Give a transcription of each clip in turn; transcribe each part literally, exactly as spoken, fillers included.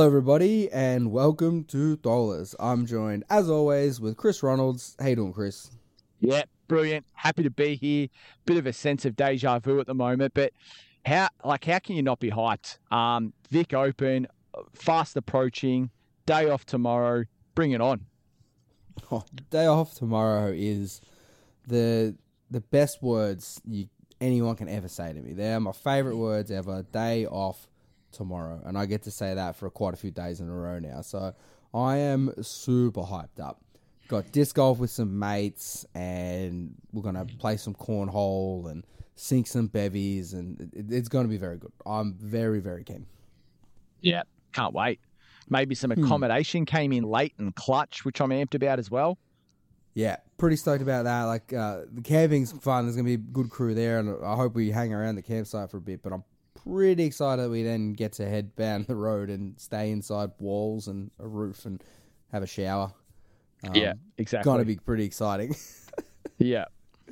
Hello, everybody, and welcome to Dollars. I'm joined, as always, with Chris Ronalds. How you doing, Chris? Yeah, brilliant. Happy to be here. Bit of a sense of deja vu at the moment, but how like how can you not be hyped? Um, Vic Open, fast approaching, day off tomorrow. Bring it on. Oh, day off tomorrow is the the best words you anyone can ever say to me. They're my favourite words ever. Day off tomorrow, and I get to say that for quite a few days in a row now. So I am super hyped up. Got disc golf with some mates, and we're gonna play some cornhole and sink some bevies, and it, it's gonna be very good. I'm very very keen. Yeah, can't wait. Maybe some accommodation hmm. came in late and clutch, which I'm amped about as well. Yeah, pretty stoked about that. Like uh, the camping's fun. There's gonna be a good crew there, and I hope we hang around the campsite for a bit. But I'm pretty excited that we then get to head down the road and stay inside walls and a roof and have a shower. Um, yeah, exactly. Gonna be pretty exciting. Yeah.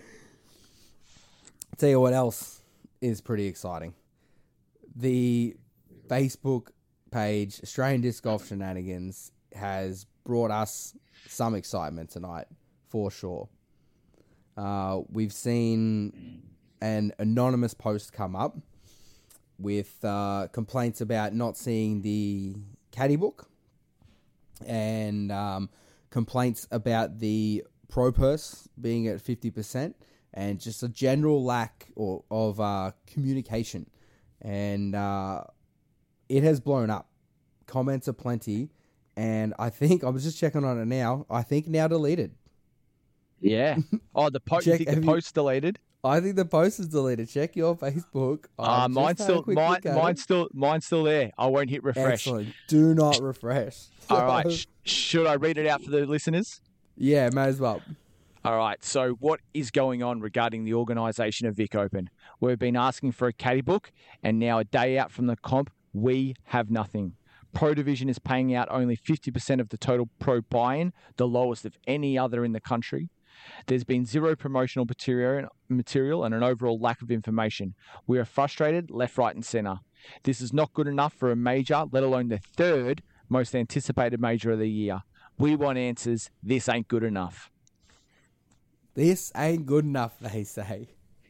Tell you what else is pretty exciting. The Facebook page, Australian Disc Golf Shenanigans, has brought us some excitement tonight, for sure. Uh, we've seen an anonymous post come up with uh, complaints about not seeing the caddy book and um, complaints about the pro purse being at fifty percent and just a general lack or, of uh, communication. And uh, it has blown up. Comments are plenty. And I think, I was just checking on it now, I think now deleted. Yeah. Oh, the, po- Check, you think the post you, deleted? I think the post is deleted. Check your Facebook. Uh, mine's still mine, mine's still mine's still there. I won't hit refresh. Excellent. Do not refresh. All right. Sh- should I read it out for the listeners? Yeah, may as well. All right. So what is going on regarding the organisation of Vic Open? We've been asking for a caddy book, and now a day out from the comp, we have nothing. Pro Division is paying out only fifty percent of the total pro buy-in, the lowest of any other in the country. There's been zero promotional material, material and an overall lack of information. We are frustrated left, right and centre. This is not good enough for a major, let alone the third most anticipated major of the year. We want answers. This ain't good enough. This ain't good enough, they say.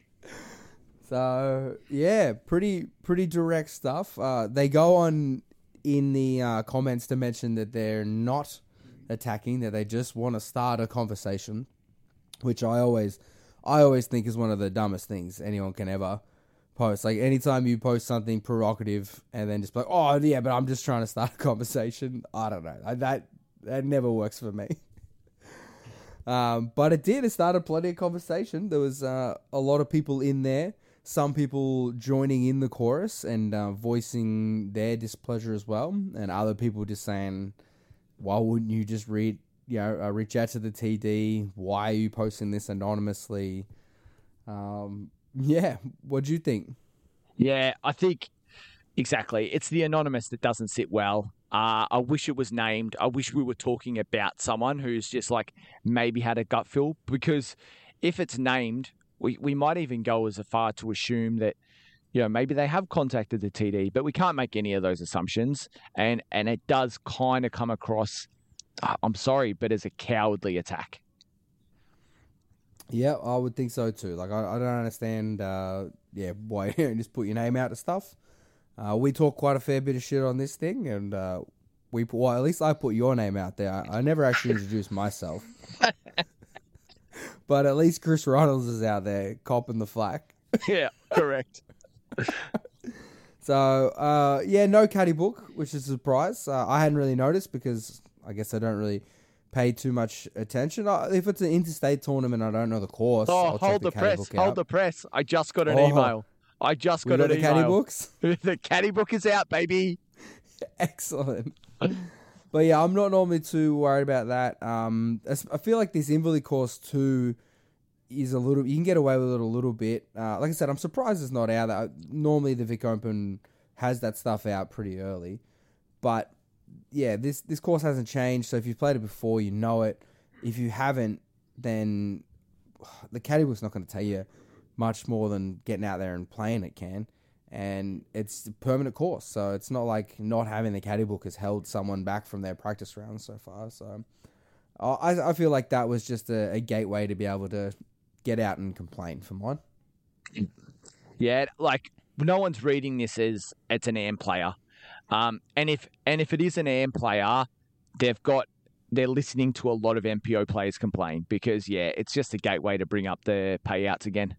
So, yeah, pretty pretty direct stuff. Uh, they go on in the uh, comments to mention that they're not attacking, that they just want to start a conversation, which I always I always think is one of the dumbest things anyone can ever post. Like, anytime you post something provocative and then just be like, oh, yeah, but I'm just trying to start a conversation, I don't know. That, that never works for me. um, but it did. It started plenty of conversation. There was uh, a lot of people in there. Some people joining in the chorus and uh, voicing their displeasure as well. And other people just saying, why wouldn't you just read, you know, uh, reach out to the T D? Why are you posting this anonymously? Um, yeah, what do you think? Yeah, I think exactly. It's the anonymous that doesn't sit well. Uh, I wish it was named. I wish we were talking about someone who's just like maybe had a gut feel, because if it's named, we, we might even go as far to assume that, you know, maybe they have contacted the T D, but we can't make any of those assumptions. And, and it does kind of come across, uh, I'm sorry, but as a cowardly attack. Yeah, I would think so too. Like, I, I don't understand, uh, yeah, why you don't just put your name out to stuff. Uh, we talk quite a fair bit of shit on this thing, and uh, we put, well, at least I put your name out there. I, I never actually introduced myself. But at least Chris Ronalds is out there copping the flack. Yeah, correct. So, uh, yeah, no caddy book, which is a surprise. Uh, I hadn't really noticed because I guess I don't really pay too much attention. Uh, if it's an interstate tournament, I don't know the course. Oh, I'll hold the, the press. Hold out. the press. I just got an oh, email. I just got, got an the email. Caddy books? The caddy book is out, baby. Excellent. But yeah, I'm not normally too worried about that. Um, I feel like this Inverleigh course too is a little. You can get away with it a little bit. Uh, like I said, I'm surprised it's not out. Uh, normally, the Vic Open has that stuff out pretty early, but yeah, this this course hasn't changed. So if you've played it before, you know it. If you haven't, then the caddy book's not going to tell you much more than getting out there and playing it can. and it's a permanent course. So it's not like not having the caddy book has held someone back from their practice rounds so far. So I, I feel like that was just a, a gateway to be able to get out and complain for mine. Yeah, like no one's reading this as it's an A M player, um, and if and if it is an A M player, they've got they're listening to a lot of M P O players complain because yeah, it's just a gateway to bring up the payouts again.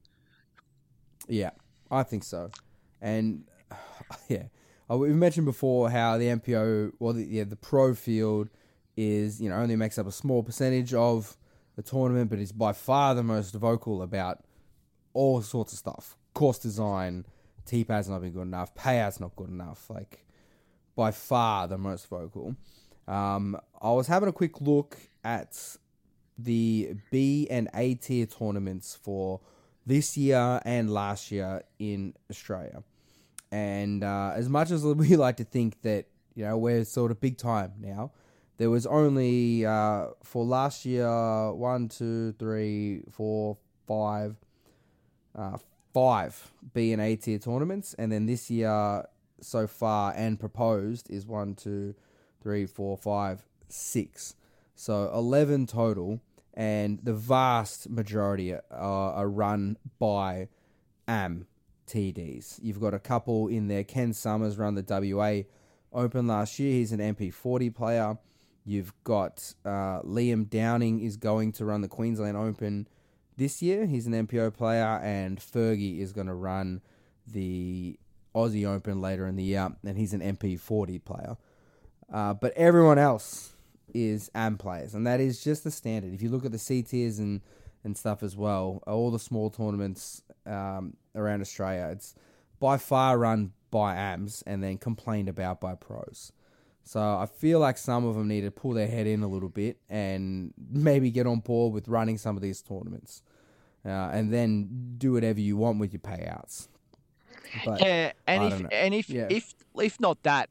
Yeah, I think so, and yeah, we've mentioned before how the M P O, well, the, yeah, the pro field is you know only makes up a small percentage of the tournament, but is by far the most vocal about all sorts of stuff. Course design, T PAD's not been good enough, payouts not good enough, like by far the most vocal. Um, I was having a quick look at the B and A tier tournaments for this year and last year in Australia. And uh, as much as we like to think that, you know, we're sort of big time now, there was only, uh, for last year, one, two, three, four, five, uh, five B and A tier tournaments. And then this year, so far, and proposed, is one, two, three, four, five, six. So eleven total. And the vast majority are, are run by A M T Ds. You've got a couple in there. Ken Summers run the W A Open last year. He's an M P forty player. You've got uh, Liam Downing is going to run the Queensland Open this year. He's an M P O player. And Fergie is going to run the Aussie Open later in the year. And he's an M P forty player. Uh, but everyone else is A M players, and that is just the standard. If you look at the C tiers and, and stuff as well, all the small tournaments um, around Australia, it's by far run by A Ms and then complained about by pros. So I feel like some of them need to pull their head in a little bit and maybe get on board with running some of these tournaments, uh, and then do whatever you want with your payouts. But yeah, and I if don't know. and if Yeah. if if not that,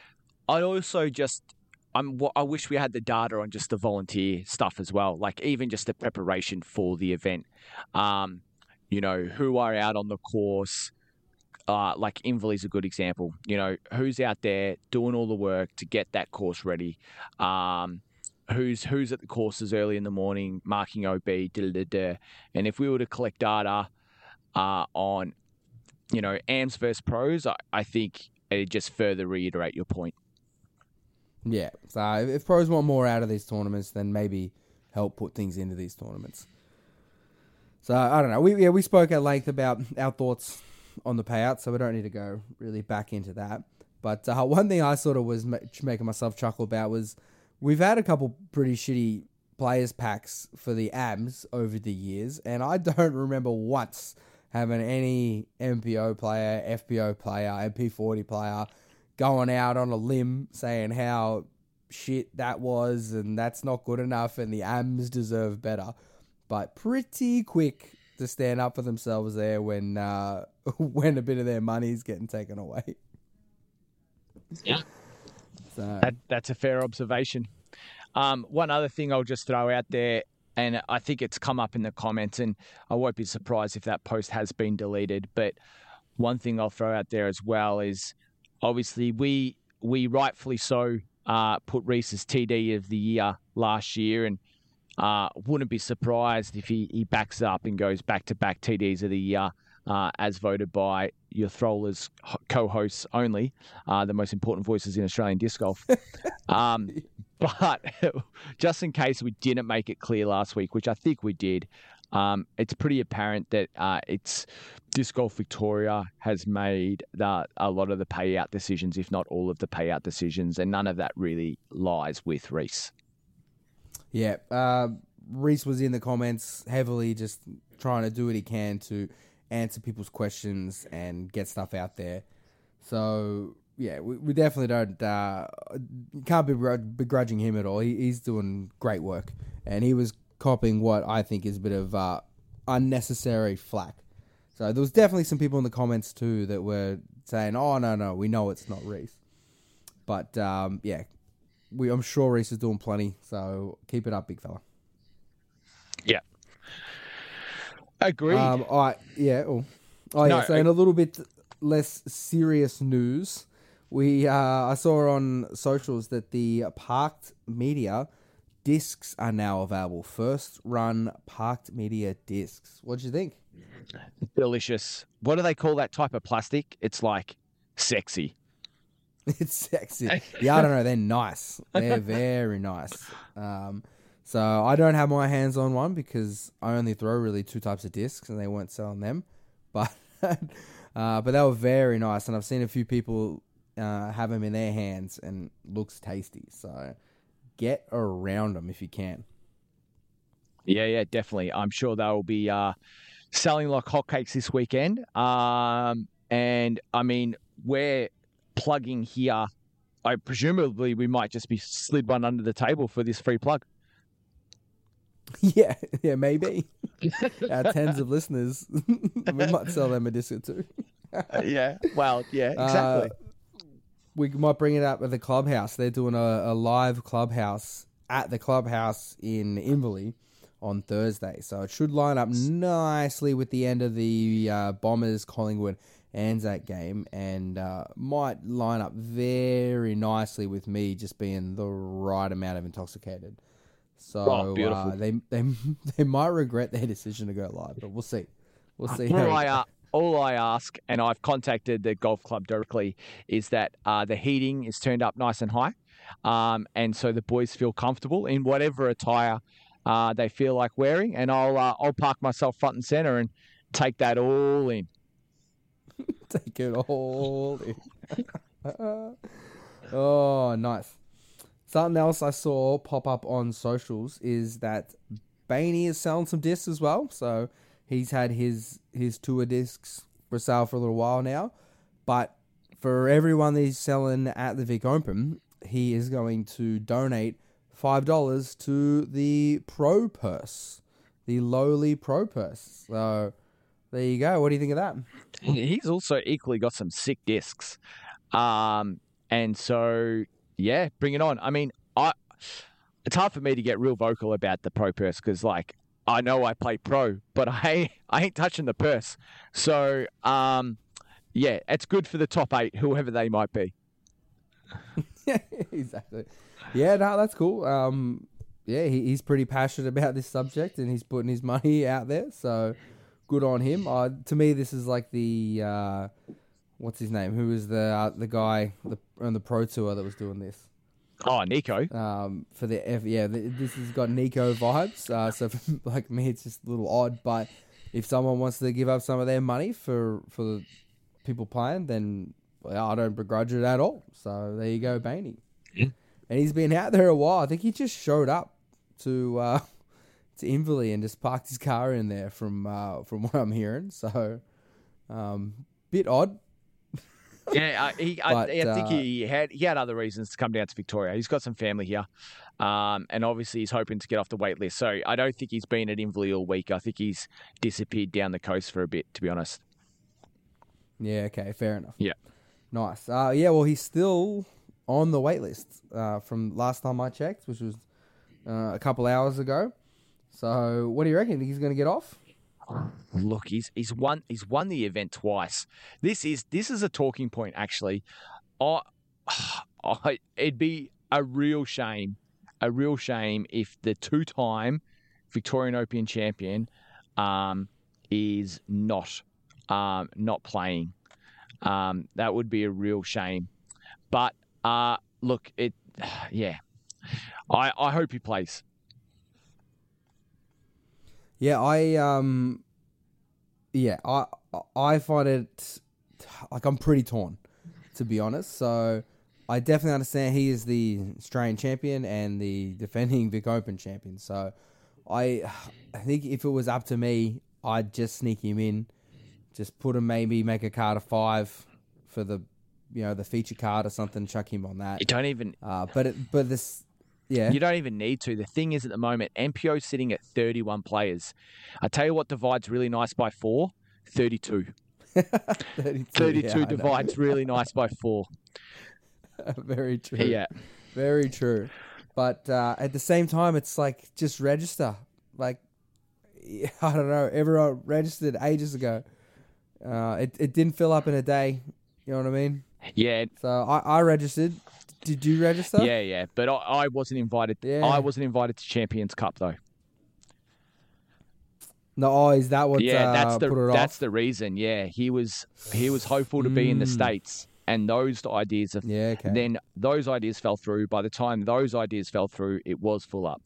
I also just I'm I wish we had the data on just the volunteer stuff as well, like even just the preparation for the event. Um, you know, who are out on the course. Uh, like Inverley's a good example. You know, who's out there doing all the work to get that course ready? Um, who's who's at the courses early in the morning, marking O B, da da da. And if we were to collect data uh, on, you know, A Ms versus pros, I, I think it'd just further reiterate your point. Yeah, so if pros want more out of these tournaments, then maybe help put things into these tournaments. So I don't know. We yeah we spoke at length about our thoughts on the payout, so we don't need to go really back into that. But uh, one thing I sort of was ma- making myself chuckle about was we've had a couple pretty shitty players packs for the A Ms over the years, and I don't remember once having any M P O player, F P O player, M P forty player going out on a limb saying how shit that was and that's not good enough and the A Ms deserve better. But pretty quick to stand up for themselves there when uh, when a bit of their money's getting taken away. Yeah, so. that, that's a fair observation. Um, one other thing I'll just throw out there, and I think it's come up in the comments, and I won't be surprised if that post has been deleted, but one thing I'll throw out there as well is obviously we we rightfully so uh, put Reece as T D of the year last year, and uh, wouldn't be surprised if he, he backs up and goes back-to-back T Ds of the year uh, as voted by your Throwlers co-hosts only, uh, the most important voices in Australian disc golf. um, but just in case we didn't make it clear last week, which I think we did, um, it's pretty apparent that uh, it's Disc Golf Victoria has made the, a lot of the payout decisions, if not all of the payout decisions, and none of that really lies with Reece. Yeah, uh, Reece was in the comments heavily just trying to do what he can to answer people's questions and get stuff out there. So, yeah, we, we definitely don't, uh, can't be begrudging him at all. He, he's doing great work. And he was copying what I think is a bit of uh, unnecessary flack. So there was definitely some people in the comments too that were saying, oh, no, no, we know it's not Reece. But, um, yeah, we I'm sure Reece is doing plenty, so keep it up, big fella. Yeah. Agreed. Um, all right, yeah. Oh, oh No, yeah. So in a little bit, less serious news, we uh, I saw on socials that the Parked Media discs are now available. First run Parked Media discs. What do you think? Delicious. What do they call that type of plastic? It's like sexy. It's sexy. Yeah, I don't know. They're nice. They're very nice. Um, so I don't have my hands on one because I only throw really two types of discs and they weren't selling them. But uh, but they were very nice, and I've seen a few people uh, have them in their hands and looks tasty. So get around them if you can. Yeah, yeah, definitely. I'm sure they will be uh, selling like hotcakes this weekend. Um, and I mean, we're plugging here. I presumably we might just be slid one under the table for this free plug. Yeah, yeah, maybe. Our tens of listeners, we might sell them a disc or two. Yeah, well, yeah, exactly. Uh, we might bring it up at the clubhouse. They're doing a, a live clubhouse at the clubhouse in Inverleigh on Thursday. So it should line up nicely with the end of the uh, Bombers Collingwood Anzac game, and uh, might line up very nicely with me just being the right amount of intoxicated. So oh, beautiful. Uh, they they they might regret their decision to go live, but we'll see. We'll see. All I, uh, all I ask, and I've contacted the golf club directly, is that uh, the heating is turned up nice and high, um, and so the boys feel comfortable in whatever attire uh, they feel like wearing, and I'll uh, I'll park myself front and center and take that all in. Take it all in. Oh, nice. Something else I saw pop up on socials is that Bainey is selling some discs as well. So he's had his his tour discs for sale for a little while now. But for everyone that he's selling at the Vic Open, he is going to donate five dollars to the Pro Purse, the lowly Pro Purse. So there you go. What do you think of that? He's also equally got some sick discs. Um, and so... Yeah, bring it on. I mean, I it's hard for me to get real vocal about the Pro Purse because, like, I know I play pro, but I I ain't touching the purse. So, um, yeah, it's good for the top eight, whoever they might be. Yeah, exactly. Yeah, no, that's cool. Um, yeah, he, he's pretty passionate about this subject, and he's putting his money out there. So, good on him. Uh, to me, this is like the. Uh, What's his name? Who was the uh, the guy the, on the Pro Tour that was doing this? Oh, Nico. Um, for the F, yeah, the, this has got Nico vibes. Uh, so for, like me, it's just a little odd. But if someone wants to give up some of their money for for the people playing, then well, I don't begrudge it at all. So there you go, Bainey. Yeah. And he's been out there a while. I think he just showed up to uh, to Inverleigh and just parked his car in there. From uh, from what I'm hearing, so um, bit odd. Yeah, uh, he, I, but, I think uh, he had he had other reasons to come down to Victoria. He's got some family here, um, and obviously he's hoping to get off the wait list. So I don't think he's been at Inverleigh all week. I think he's disappeared down the coast for a bit, to be honest. Yeah, okay, fair enough. Yeah. Nice. Uh, yeah, well, he's still on the wait list uh, from last time I checked, which was uh, a couple hours ago. So what do you reckon? Think he's going to get off? Look, he's he's won he's won the event twice. This is this is a talking point actually. I, I it'd be a real shame, a real shame if the two-time Victorian Open champion um, is not um, not playing. Um, that would be a real shame. But uh, look, it yeah. I I hope he plays. Yeah, I um, yeah, I I find it like I'm pretty torn, to be honest. So I definitely understand he is the Australian champion and the defending Vic Open champion. So I I think if it was up to me, I'd just sneak him in, just put him maybe make a card of five for the you know the feature card or something, chuck him on that. You don't even. Uh, but it, but this. Yeah. You don't even need to. The thing is, at the moment, M P O's sitting at thirty-one players. I tell you what divides really nice by four, thirty-two. thirty-two, thirty-two yeah, divides really nice by four. Very true. Yeah. Very true. But uh, at the same time, it's like, just register. Like, I don't know, everyone registered ages ago. Uh, it it didn't fill up in a day. You know what I mean? Yeah, So I, I registered. Did you register? yeah, yeah. But I, I wasn't invited. Yeah. I wasn't invited to Champions Cup though. No, oh, is that what? Yeah, uh, that's the put it that's off? the reason. Yeah, he was he was hopeful to be in the Mm. States, and those ideas of Yeah, okay. then those ideas fell through. By the time those ideas fell through, it was full up.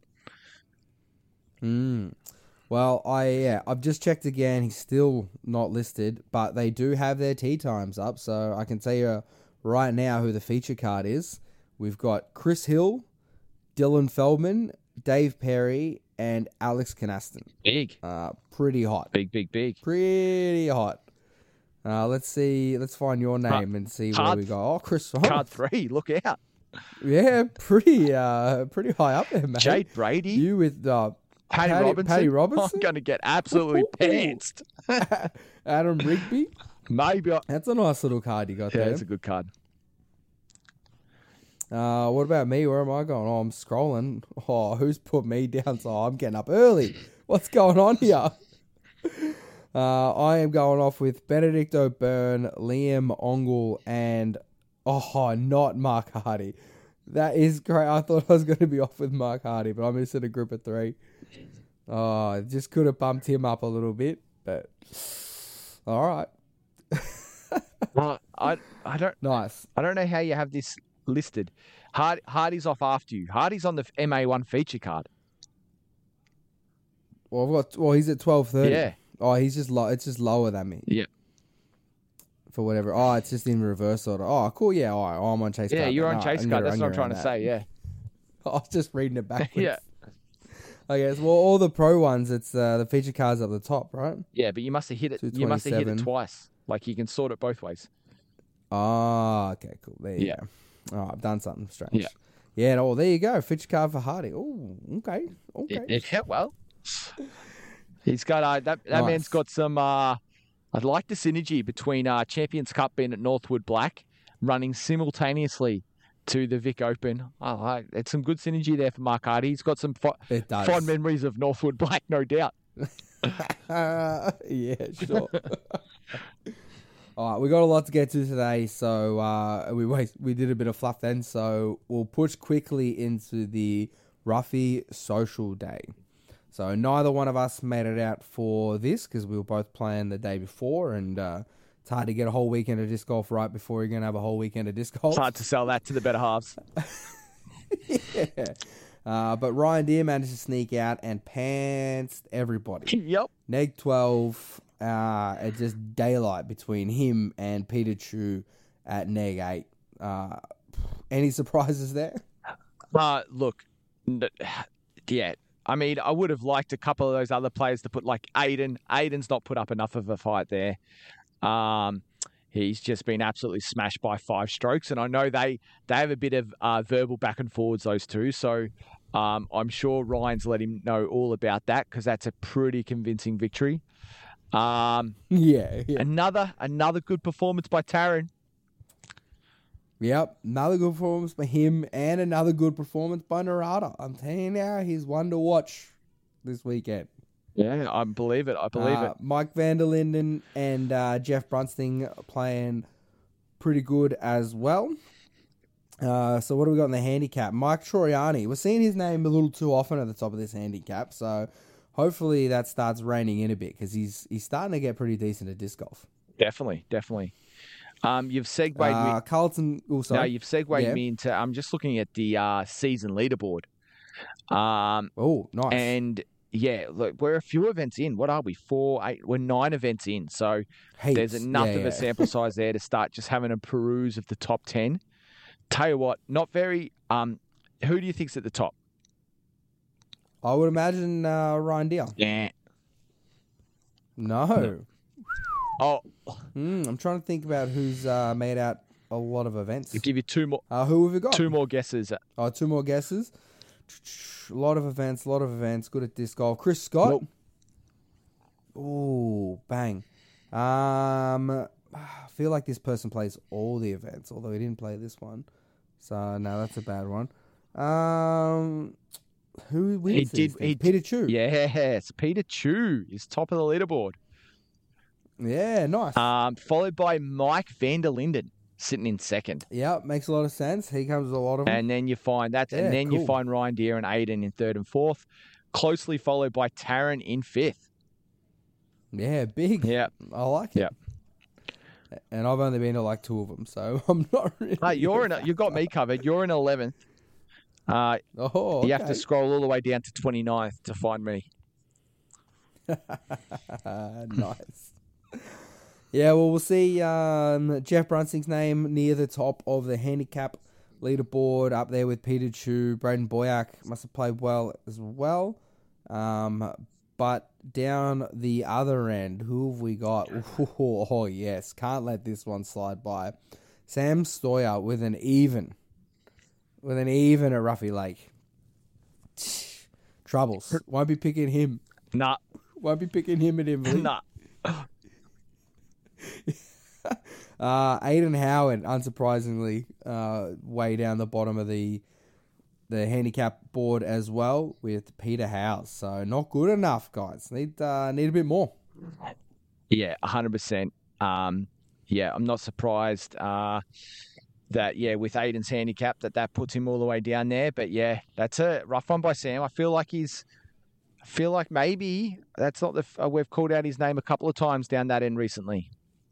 Mm. Well, I yeah, I've just checked again. He's still not listed, but they do have their tee times up, so I can tell you right now who the feature card is. We've got Chris Hill, Dylan Feldman, Dave Perry, and Alex Canaston. Big, Uh, pretty hot. big, big, big. Pretty hot. Uh, let's see. Let's find your name and see where card- we go. Oh, Chris. Oh, Card three, look out. yeah, pretty, uh, pretty high up there, mate. Jade Brady, You with uh, Paddy, Paddy- Robinson. Paddy Robinson? I'm going to get absolutely Ooh. pantsed. Adam Rigby. Maybe. I, That's a nice little card you got yeah, there. it's a good card. Uh, what about me? Where am I going? Oh, I'm scrolling. Oh, who's put me down? So I'm getting up early. What's going on here? Uh, I am going off with Benedict O'Byrne, Liam Ongle, and oh, not Mark Hardy. That is great. I thought I was going to be off with Mark Hardy, but I'm just in a group of three. Oh, just could have bumped him up a little bit, but all right. Well, I I don't Nice. I don't know how you have this listed. Hard, Hardy's off after you. Hardy's on the M A one feature card. Well, I've got. Well, he's at twelve thirty. Yeah. Oh, he's just low. It's just lower than me. Yeah. For whatever. Oh, it's just in reverse order. Oh, cool. Yeah. All right. Oh, I'm on chase. Yeah, card. you're No, on chase I'm card. gonna- That's what I'm trying gonna to run say. Yeah. that. I was just reading it backwards. Yeah. Okay. So, well, all the pro ones, it's uh, the feature cards up the top, right? Yeah, but you must have hit it. You must have hit it two twenty-seven. twice. Like you can sort it both ways. Ah, okay, cool. There you Yeah. go. Oh, I've done something strange. Yeah. Yeah. Oh, there you go. Feature card for Hardy. Oh, okay. Okay. It, it, well, he's got uh, that. That Nice. man's got some. Uh, I'd like the synergy between uh, Champions Cup being at Northwood Black, running simultaneously to the Vic Open. I like it's some good synergy there for Mark Hardy. He's got some fo- It does. fond memories of Northwood Black, no doubt. Uh, yeah, sure. All right, we got a lot to get to today, so uh, we wait, we did a bit of fluff then, so we'll push quickly into the Ruffy Social Day. So neither one of us made it out for this because we were both playing the day before, and uh, it's hard to get a whole weekend of disc golf right before you're going to have a whole weekend of disc golf. It's hard to sell that to the better halves. Yeah. Uh, but Ryan Deere managed to sneak out and pantsed everybody. Yep. Neg twelve, uh, it's just daylight between him and Peter Chu at Neg eight. Uh, any surprises there? Uh, look, n- yeah. I mean, I would have liked a couple of those other players to put like Aiden. Aiden's not put up enough of a fight there. Um, he's just been absolutely smashed by five strokes, and I know they they have a bit of uh, verbal back and forwards, those two. So um, I'm sure Ryan's let him know all about that because that's a pretty convincing victory. Um, Yeah, yeah. another another good performance by Taryn. Yep, another good performance by him and another good performance by Narada. I'm telling you now, he's one to watch this weekend. Yeah, I believe it. I believe Uh, it. Mike van der Linden and uh, Jeff Brunsting playing pretty good as well. Uh, so what do we got in the handicap? Mike Troiani. We're seeing his name a little too often at the top of this handicap, so hopefully that starts reining in a bit because he's he's starting to get pretty decent at disc golf. Definitely, definitely. Um, you've segued Uh, me. Carlton. Oh, sorry. No, you've segued Yeah. me into. I'm just looking at the uh, season leaderboard. Um, Oh, nice. and yeah, look, we're a few events in. What are we? Four, eight. We're nine events in. So Heaps. there's enough Yeah, of yeah. a sample size there to start just having a peruse of the top ten. Tell you what, not very. Um, who do you think's at the top? I would imagine uh, Ryan Deere. Yeah. No. Oh, Hmm, I'm trying to think about who's uh, made out a lot of events. I'll give you two more. Uh, who have we got? Two more guesses. Oh, two more guesses. A lot of events, a lot of events. Good at disc golf. Chris Scott. Nope. Ooh, bang. Um, I feel like this person plays all the events, although he didn't play this one. So, no, that's a bad one. Um, who wins He these did- things? he- Peter Chu. Yes, Peter Chu is top of the leaderboard. Yeah, nice. Um, followed by Mike van der Linden sitting in second. Yeah, makes a lot of sense. He comes with a lot of them. And then you find that, Yeah, and then cool. you find Ryan Deere and Aiden in third and fourth, closely followed by Taryn in fifth. Yeah, big. Yeah. I like it. Yeah. And I've only been to like two of them, so I'm not really. Hey, you're in. A, you've got me covered. You're in eleventh. Uh, Oh, okay. You have to scroll all the way down to twenty-ninth to find me. Nice. Yeah, well, we'll see um, Jeff Brunsing's name near the top of the handicap leaderboard, up there with Peter Chu. Braden Boyack must have played well as well. Um, but down the other end, who have we got? Oh, oh, yes, can't let this one slide by. Sam Stoyer with an even. With an even at Ruffy Lake. Troubles. Won't be picking him. Nah. Won't be picking him at Inverleigh. Nah. uh, Aiden Howard, unsurprisingly, uh, way down the bottom of the the handicap board as well with Peter Howes. So not good enough, guys. Need uh, need a bit more. Yeah, one hundred percent. Um, yeah, I'm not surprised uh, that, yeah, with Aiden's handicap, that that puts him all the way down there. But, yeah, that's a rough one by Sam. I feel like he's... I feel like maybe that's not the... Uh, we've called out his name a couple of times down that end recently.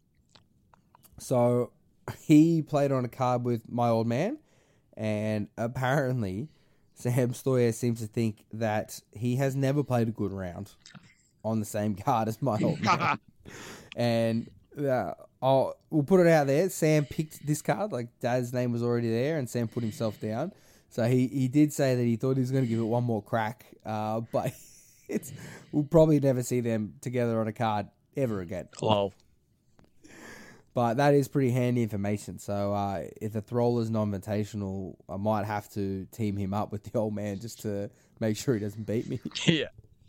So he played on a card with my old man, and apparently Sam Stoyer seems to think that he has never played a good round on the same card as my old man. And uh, I'll, we'll put it out there. Sam picked this card, like Dad's name was already there, and Sam put himself down. So he, he did say that he thought he was going to give it one more crack, uh, but it's, we'll probably never see them together on a card ever again. Oh. But that is pretty handy information. So uh, if the Throller's non-invitational, I might have to team him up with the old man just to make sure he doesn't beat me. Yeah.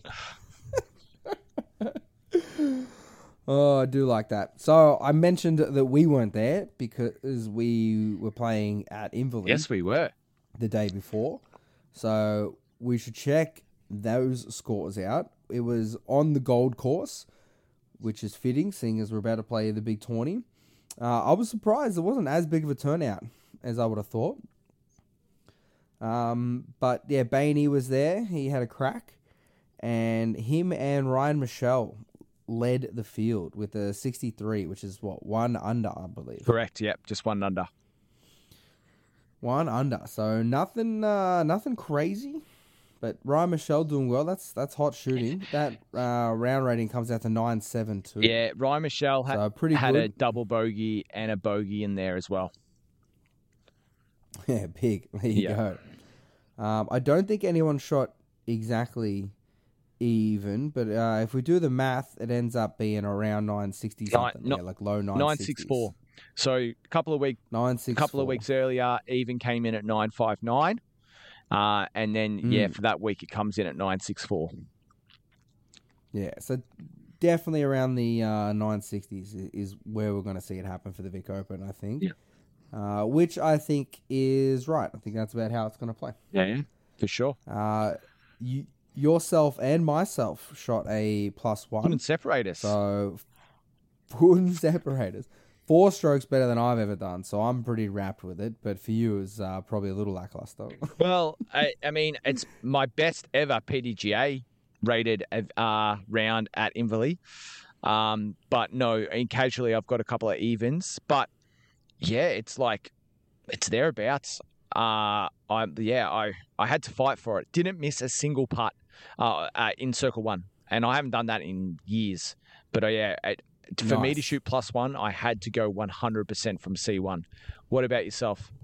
Oh, I do like that. So I mentioned that we weren't there because we were playing at Inverleigh. Yes, we were. The day before. So we should check those scores out. It was on the Gold Course, which is fitting, seeing as we're about to play the big tourney. Uh, I was surprised it wasn't as big of a turnout as I would have thought. Um, but yeah, Bainey was there. He had a crack. And him and Ryan Michelle led the field with a sixty-three, which is what, one under, I believe. Correct, yep, just one under. One under. So nothing uh, nothing crazy. But Ryan Michelle doing well. That's that's hot shooting. That uh, round rating comes out to nine seven two. Yeah, Ryan Michelle ha- so pretty had good. a double bogey and a bogey in there as well. Yeah, big. There you Yeah. go. Um, I don't think anyone shot exactly even, but uh, if we do the math, it ends up being around nine sixty something. Nine- yeah, like low nine nine six four. So a couple of week, nine six couple of weeks earlier, even came in at nine five nine. Uh, and then, Mm. yeah, for that week, it comes in at nine six four. Yeah, so definitely around the uh, nine sixties is, is where we're going to see it happen for the Vic Open, I think. Yeah. Uh, which I think is right. I think that's about how it's going to play. Yeah, yeah, for sure. Uh, you, yourself and myself shot a plus one. Couldn't separate us. So, wouldn't separate us. Four strokes better than I've ever done, so I'm pretty wrapped with it. But for you, it's uh, probably a little lackluster. Well, I, I mean, it's my best ever P D G A rated uh, round at Inverleigh. Um, but no, and casually I've got a couple of evens. But yeah, it's like it's thereabouts. Uh, I yeah, I, I had to fight for it. Didn't miss a single putt uh, uh, in circle one, and I haven't done that in years. But uh, yeah, it, for me Nice. to shoot plus one, I had to go one hundred percent from C one. What about yourself?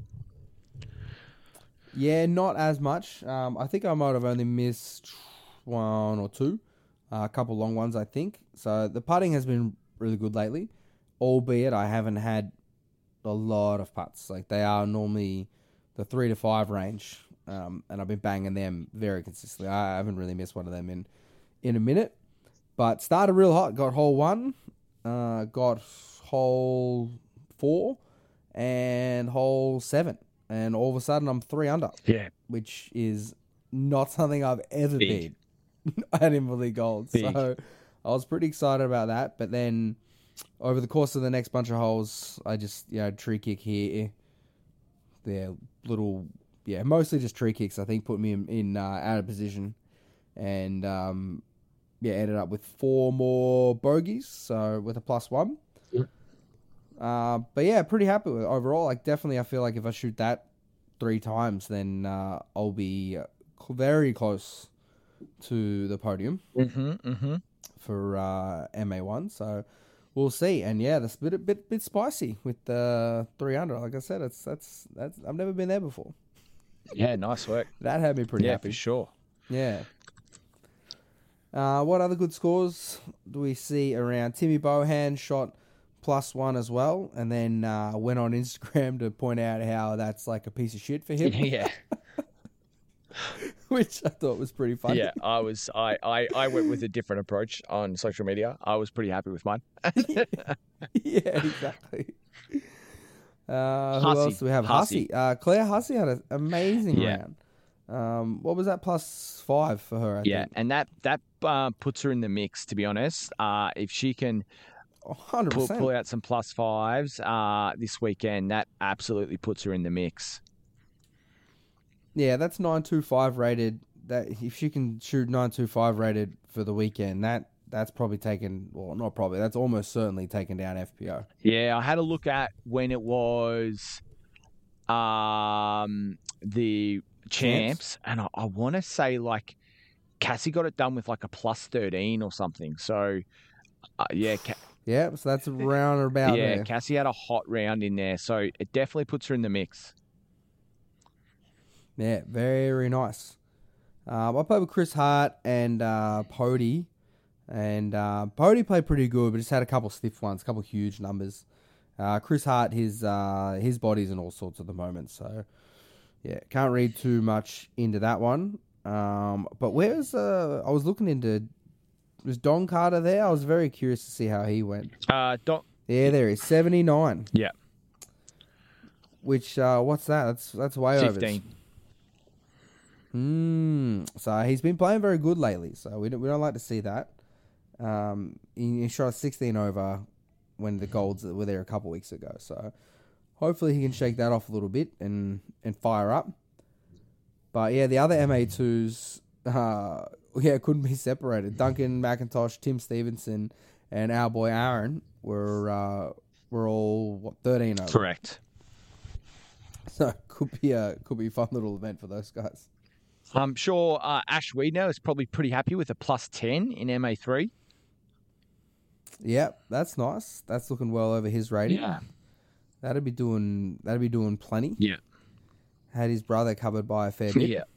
Yeah, not as much. Um, I think I might have only missed one or two. Uh, a couple long ones, I think. So the putting has been really good lately, albeit I haven't had a lot of putts. Like they are normally the three to five range, um, and I've been banging them very consistently. I haven't really missed one of them in, in a minute. But started real hot. Got hole one, uh, got hole four, and hole seven. And all of a sudden, I'm three under. Yeah. Which is not something I've ever Big. been at Inverleigh Gold. Big. So I was pretty excited about that. But then over the course of the next bunch of holes, I just, you know, tree kick here. Yeah, little, yeah, mostly just tree kicks, I think, put me in, in uh, out of position. And, um, yeah, ended up with four more bogeys, so with a plus one. Yeah. Uh, but, yeah, pretty happy with it overall. Like, definitely, I feel like if I shoot that three times, then uh, I'll be very close to the podium mm-hmm, mm-hmm. for uh, M A one. So we'll see. And yeah, that's a bit, bit, bit spicy with the three under. Like I said, it's that's that's I've never been there before. Yeah, nice work. That had me pretty yeah, happy for sure. Yeah. Uh, what other good scores do we see around? Timmy Bohan shot plus one as well, and then uh, went on Instagram to point out how that's like a piece of shit for him. Yeah. Which I thought was pretty funny. Yeah, I was. I, I, I went with a different approach on social media. I was pretty happy with mine. Yeah, exactly. Uh, who Hussey. else do we have? Hussey. Hussey. Uh, Claire Hussey had an amazing Yeah. round. Um, what was that plus five for her? I yeah, think? and that that uh, puts her in the mix. To be honest, uh, if she can one hundred pull, percent. pull out some plus fives uh, this weekend, that absolutely puts her in the mix. Yeah, that's nine two five rated. That if she can shoot nine two five rated for the weekend, that that's probably taken. Well, not probably. That's almost certainly taken down F P O. Yeah, I had a look at when it was um, the champs, Champs? and I, I want to say like Cassie got it done with like a plus thirteen or something. So uh, yeah, Ca- Yeah, so that's around or about yeah, there. Cassie had a hot round in there, so it definitely puts her in the mix. Yeah, very nice. Um, I played with Chris Hart and uh, Pody, and uh, Pody played pretty good, but just had a couple stiff ones, a couple huge numbers. Uh, Chris Hart, his uh, his body's in all sorts at the moment, so yeah, can't read too much into that one. Um, but where's uh, I was looking into, was Don Carter there? I was very curious to see how he went. Uh, Don, Yeah, there is seventy-nine. yeah, Which uh, what's that? That's that's way over. fifteen. Hmm. So he's been playing very good lately. So we don't we don't like to see that. Um, he, he shot a sixteen over when the golds were there a couple weeks ago. So hopefully he can shake that off a little bit and and fire up. But yeah, the other M A twos, uh, yeah, couldn't be separated. Duncan McIntosh, Tim Stevenson, and our boy Aaron were uh, were all what thirteen over. Correct. So could be a could be a fun little event for those guys. I'm sure uh, Ash Weedner is probably pretty happy with a plus ten in M A three. Yeah, that's nice. That's looking well over his rating. Yeah. That'd be doing that'd be doing plenty. Yeah. Had his brother covered by a fair bit. Yeah.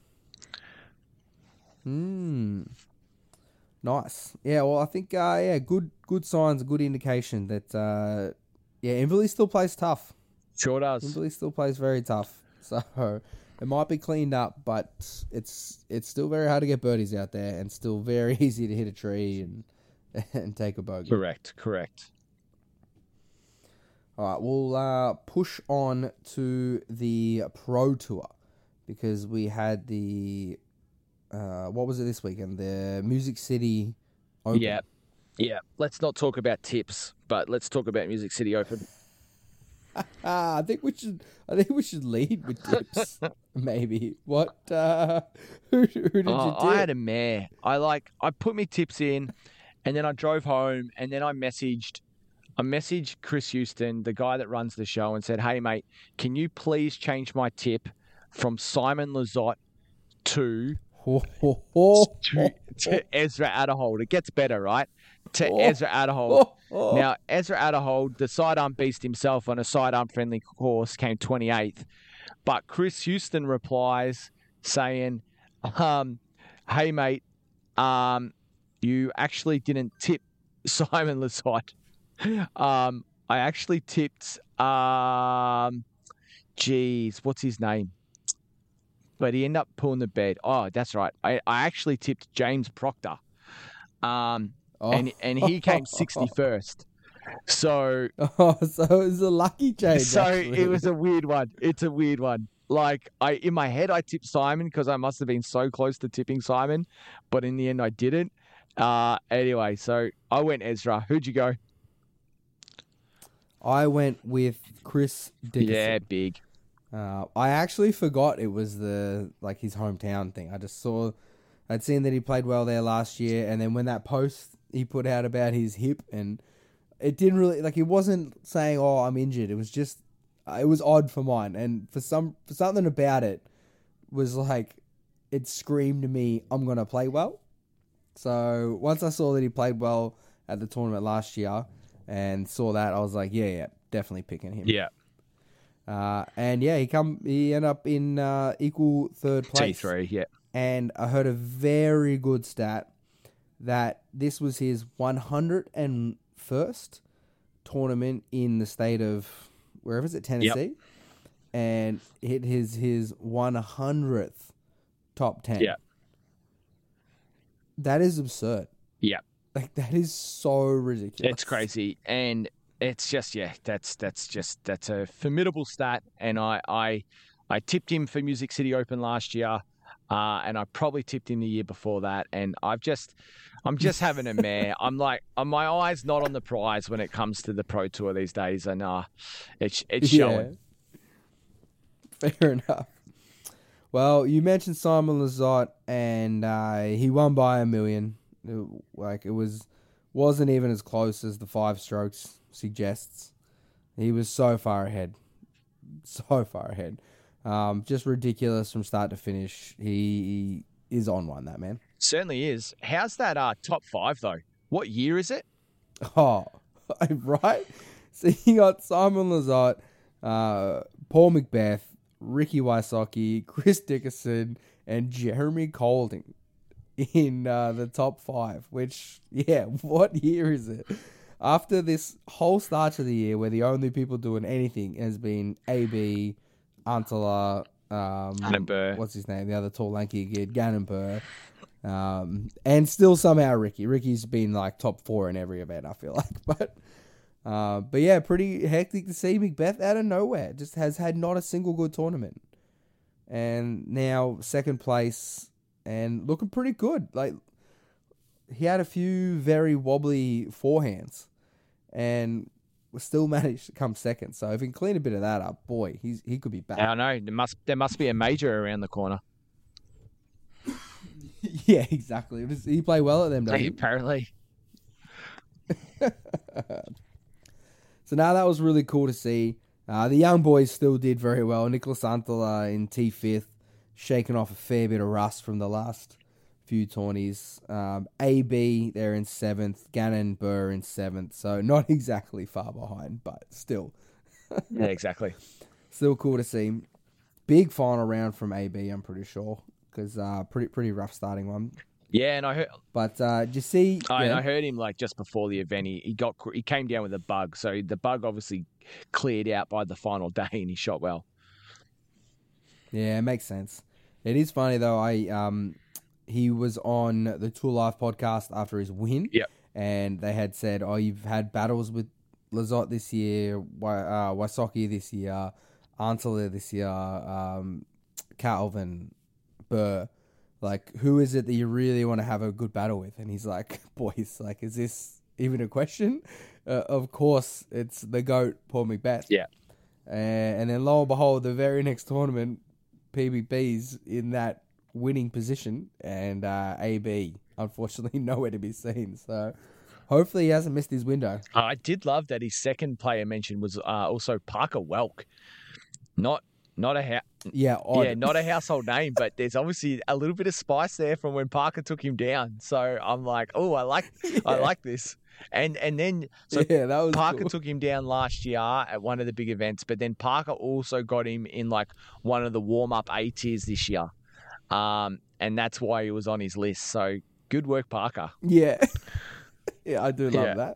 Hmm. Nice. Yeah, well I think uh, yeah, good good signs, good indication that uh, yeah, Inverleigh still plays tough. Sure does. Inverleigh still plays very tough. So it might be cleaned up, but it's it's still very hard to get birdies out there and still very easy to hit a tree and and take a bogey. Correct, correct. All right, we'll uh, push on to the Pro Tour because we had the, uh, what was it this weekend? The Music City Open. Yeah, yeah. Let's not talk about tips, but let's talk about Music City Open. Ah, I think we should. I think we should lead with tips. Maybe. What? Uh, who, who did Oh, you tip? I had a mare. I like. I put my tips in, and then I drove home, and then I messaged. I messaged Chris Houston, the guy that runs the show, and said, "Hey, mate, can you please change my tip from Simon Lizotte to Ho, ho, ho, to, ho, to Ezra Adderhold? It gets better, right? To Oh. Ezra Adderhold." ho, ho. Now, Ezra Adderhold, the sidearm beast himself on a sidearm friendly course, came twenty-eighth. But Chris Houston replies saying, um, hey, mate, um, you actually didn't tip Simon Lizotte. Um, I actually tipped, um, geez, what's his name? But he ended up pulling the bed. Oh, that's right. I, I actually tipped James Proctor. Um, Oh. and and he came sixty-first. So Oh, so it was a lucky change. so actually. it was a weird one. It's a weird one. Like I in my head I tipped Simon because I must have been so close to tipping Simon, but in the end I didn't. Uh, anyway, so I went Ezra. Who'd you go? I went with Chris Dickerson. Yeah, big. Uh, I actually forgot it was the like his hometown thing. I just saw, I'd seen that he played well there last year, and then when that post he put out about his hip, and it didn't really like it wasn't saying, "Oh, I'm injured." It was just, it was odd for mine, and for some for something about it was like it screamed to me, "I'm gonna play well." So once I saw that he played well at the tournament last year, and saw that, I was like, "Yeah, yeah, definitely picking him." Yeah. Uh, and yeah, he come he ended up in uh, equal third place. T three, yeah. And I heard a very good stat that this was his one hundred first tournament in the state of, wherever is it, Tennessee? Yep. And it is his one hundredth top ten. Yeah. That is absurd. Yeah. Like, that is so ridiculous. It's crazy. And it's just, yeah, that's that's just, that's a formidable stat. And I I, I tipped him for Music City Open last year. Uh, and I probably tipped him the year before that. And I've just, I'm just having a mare. I'm like, uh, my eye's not on the prize when it comes to the Pro Tour these days. And uh, it's, it's showing. Yeah. Fair enough. Well, you mentioned Simon Lizotte, and uh, he won by a million. It, like, it was, wasn't even as close as the five strokes suggests. He was so far ahead. So far ahead. Um, just ridiculous from start to finish. He, he is on one, that man. Certainly is. How's that uh, top five, though? What year is it? Oh, right? So you got Simon Lizotte, uh, Paul McBeth, Ricky Wysocki, Chris Dickerson, and Jeremy Colding in uh, the top five, which, yeah, what year is it? After this whole start of the year where the only people doing anything has been A B, Antela, um, Gannon Buhr. What's his name? The other tall, lanky kid, Gannon Buhr. Um, and still somehow Ricky. Ricky's been like top four in every event, I feel like. But uh, but yeah, pretty hectic to see McBeth out of nowhere. Just has had not a single good tournament. And now second place and looking pretty good. Like, he had a few very wobbly forehands and still managed to come second. So if he can clean a bit of that up, boy, he's he could be back. I know. There must, there must be a major around the corner. Yeah, exactly. Does he play well at them, doesn't he? Apparently. So now that was really cool to see. Uh, the young boys still did very well. Nicholas Antela in T fifth, shaking off a fair bit of rust from the last few tourneys. Um, A B, they're in seventh. Gannon Buhr in seventh. So not exactly far behind, but still. Yeah, exactly. Still cool to see. Big final round from A B, I'm pretty sure. Because uh, pretty pretty rough starting one. Yeah, and I heard. But uh, did you see? I, yeah. I heard him like just before the event. He, he got he came down with a bug, so the bug obviously cleared out by the final day, and he shot well. Yeah, it makes sense. It is funny though. I um, he was on the Tour Life podcast after his win. Yep. And they had said, "Oh, you've had battles with Lizotte this year, uh, Wysocki this year, Antela this year, um, Calvin, Buhr. Like, who is it that you really want to have a good battle with?" And he's like, "Boys, like, is this even a question?" Uh, of course, it's the GOAT, Paul McBeth. Yeah. Uh, and then lo and behold, the very next tournament, P B B's in that winning position, and uh, A B, unfortunately, nowhere to be seen. So hopefully he hasn't missed his window. Uh, I did love that his second player mentioned was uh, also Parker Welk. Not not a ha- Yeah, odd. yeah, not a household name, but there's obviously a little bit of spice there from when Parker took him down. So I'm like, oh, I like Yeah. I like this. And and then so yeah, that was Parker cool. took him down last year at one of the big events, but then Parker also got him in like one of the warm-up A tiers this year. Um, and that's why he was on his list. So good work, Parker. Yeah. Yeah, I do love Yeah.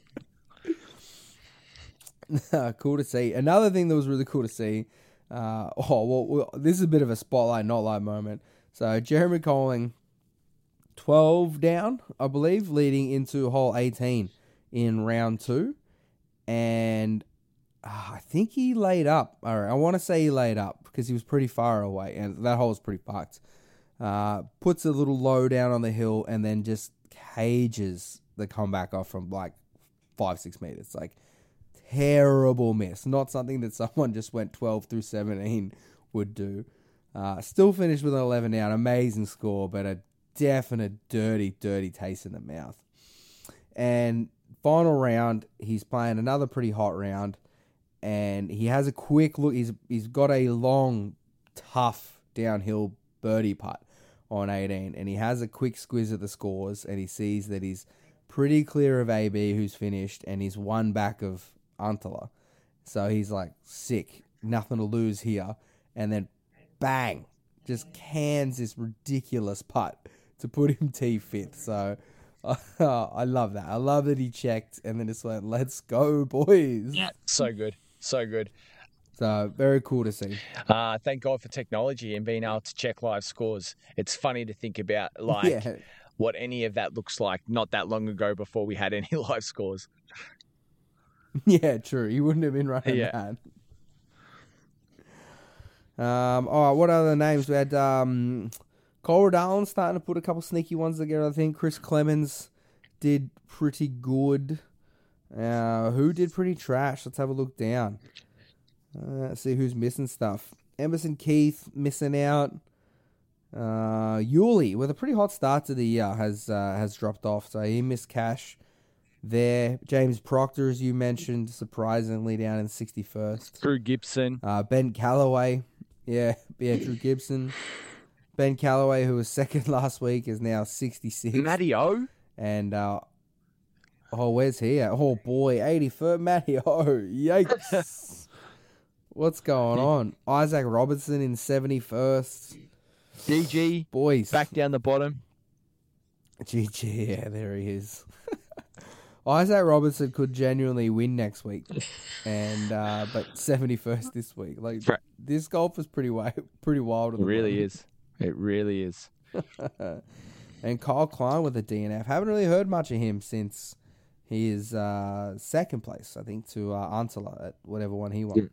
that. Cool to see. Another thing that was really cool to see, uh, oh, well, well, this is a bit of a spotlight, not light moment. So Jeremy Coling, twelve down, I believe, leading into hole eighteen in round two. And uh, I think he laid up. All right, I want to say he laid up because he was pretty far away, and that hole was pretty fucked. Uh, puts a little low down on the hill and then just cages the comeback off from like five, six meters. Like, terrible miss. Not something that someone just went twelve through seventeen would do. Uh, still finished with an eleven down. Amazing score, but a definite dirty, dirty taste in the mouth. And final round, he's playing another pretty hot round, and he has a quick look. He's He's got a long, tough downhill birdie putt on eighteen, and he has a quick squiz at the scores, and he sees that he's pretty clear of A B, who's finished, and he's one back of Antala. So he's like, sick, nothing to lose here. And then, bang, just cans this ridiculous putt to put him T fifth. So uh, I love that. I love that he checked, and then it's like, let's go, boys. Yeah, so good. So good. So very cool to see. Uh, thank God for technology and being able to check live scores. It's funny to think about, like, Yeah. what any of that looks like not that long ago before we had any live scores. Yeah, true. He wouldn't have been running Yeah. that. Um, all right, what other names? We had um, Cole Darlin starting to put a couple sneaky ones together, I think. Chris Clemens did pretty good. Uh, who did pretty trash? Let's have a look down. Uh, let's see who's missing stuff. Emerson Keith missing out. Uh, Yuli, with a pretty hot start to the year, has uh, has dropped off, so he missed cash there. James Proctor, as you mentioned, surprisingly down in sixty-first. Drew Gibson. Uh, Ben Callaway, yeah, yeah, Drew Gibson. Ben Callaway, who was second last week, is now sixty-six. Matty O. And, uh, oh, where's he at? Oh, boy, eighty-first. Matty O, yikes. What's going on? Isaac Robertson in seventy-first. D G. Boys. Back down the bottom. G G, yeah, there he is. Isaac Robertson could genuinely win next week, and uh, but seventy-first this week. Like Right. this golf is pretty wild, pretty wild. It really is. It really is. And Kyle Klein with a D N F. Haven't really heard much of him since his uh, second place, I think, to uh, Antala at whatever one he won.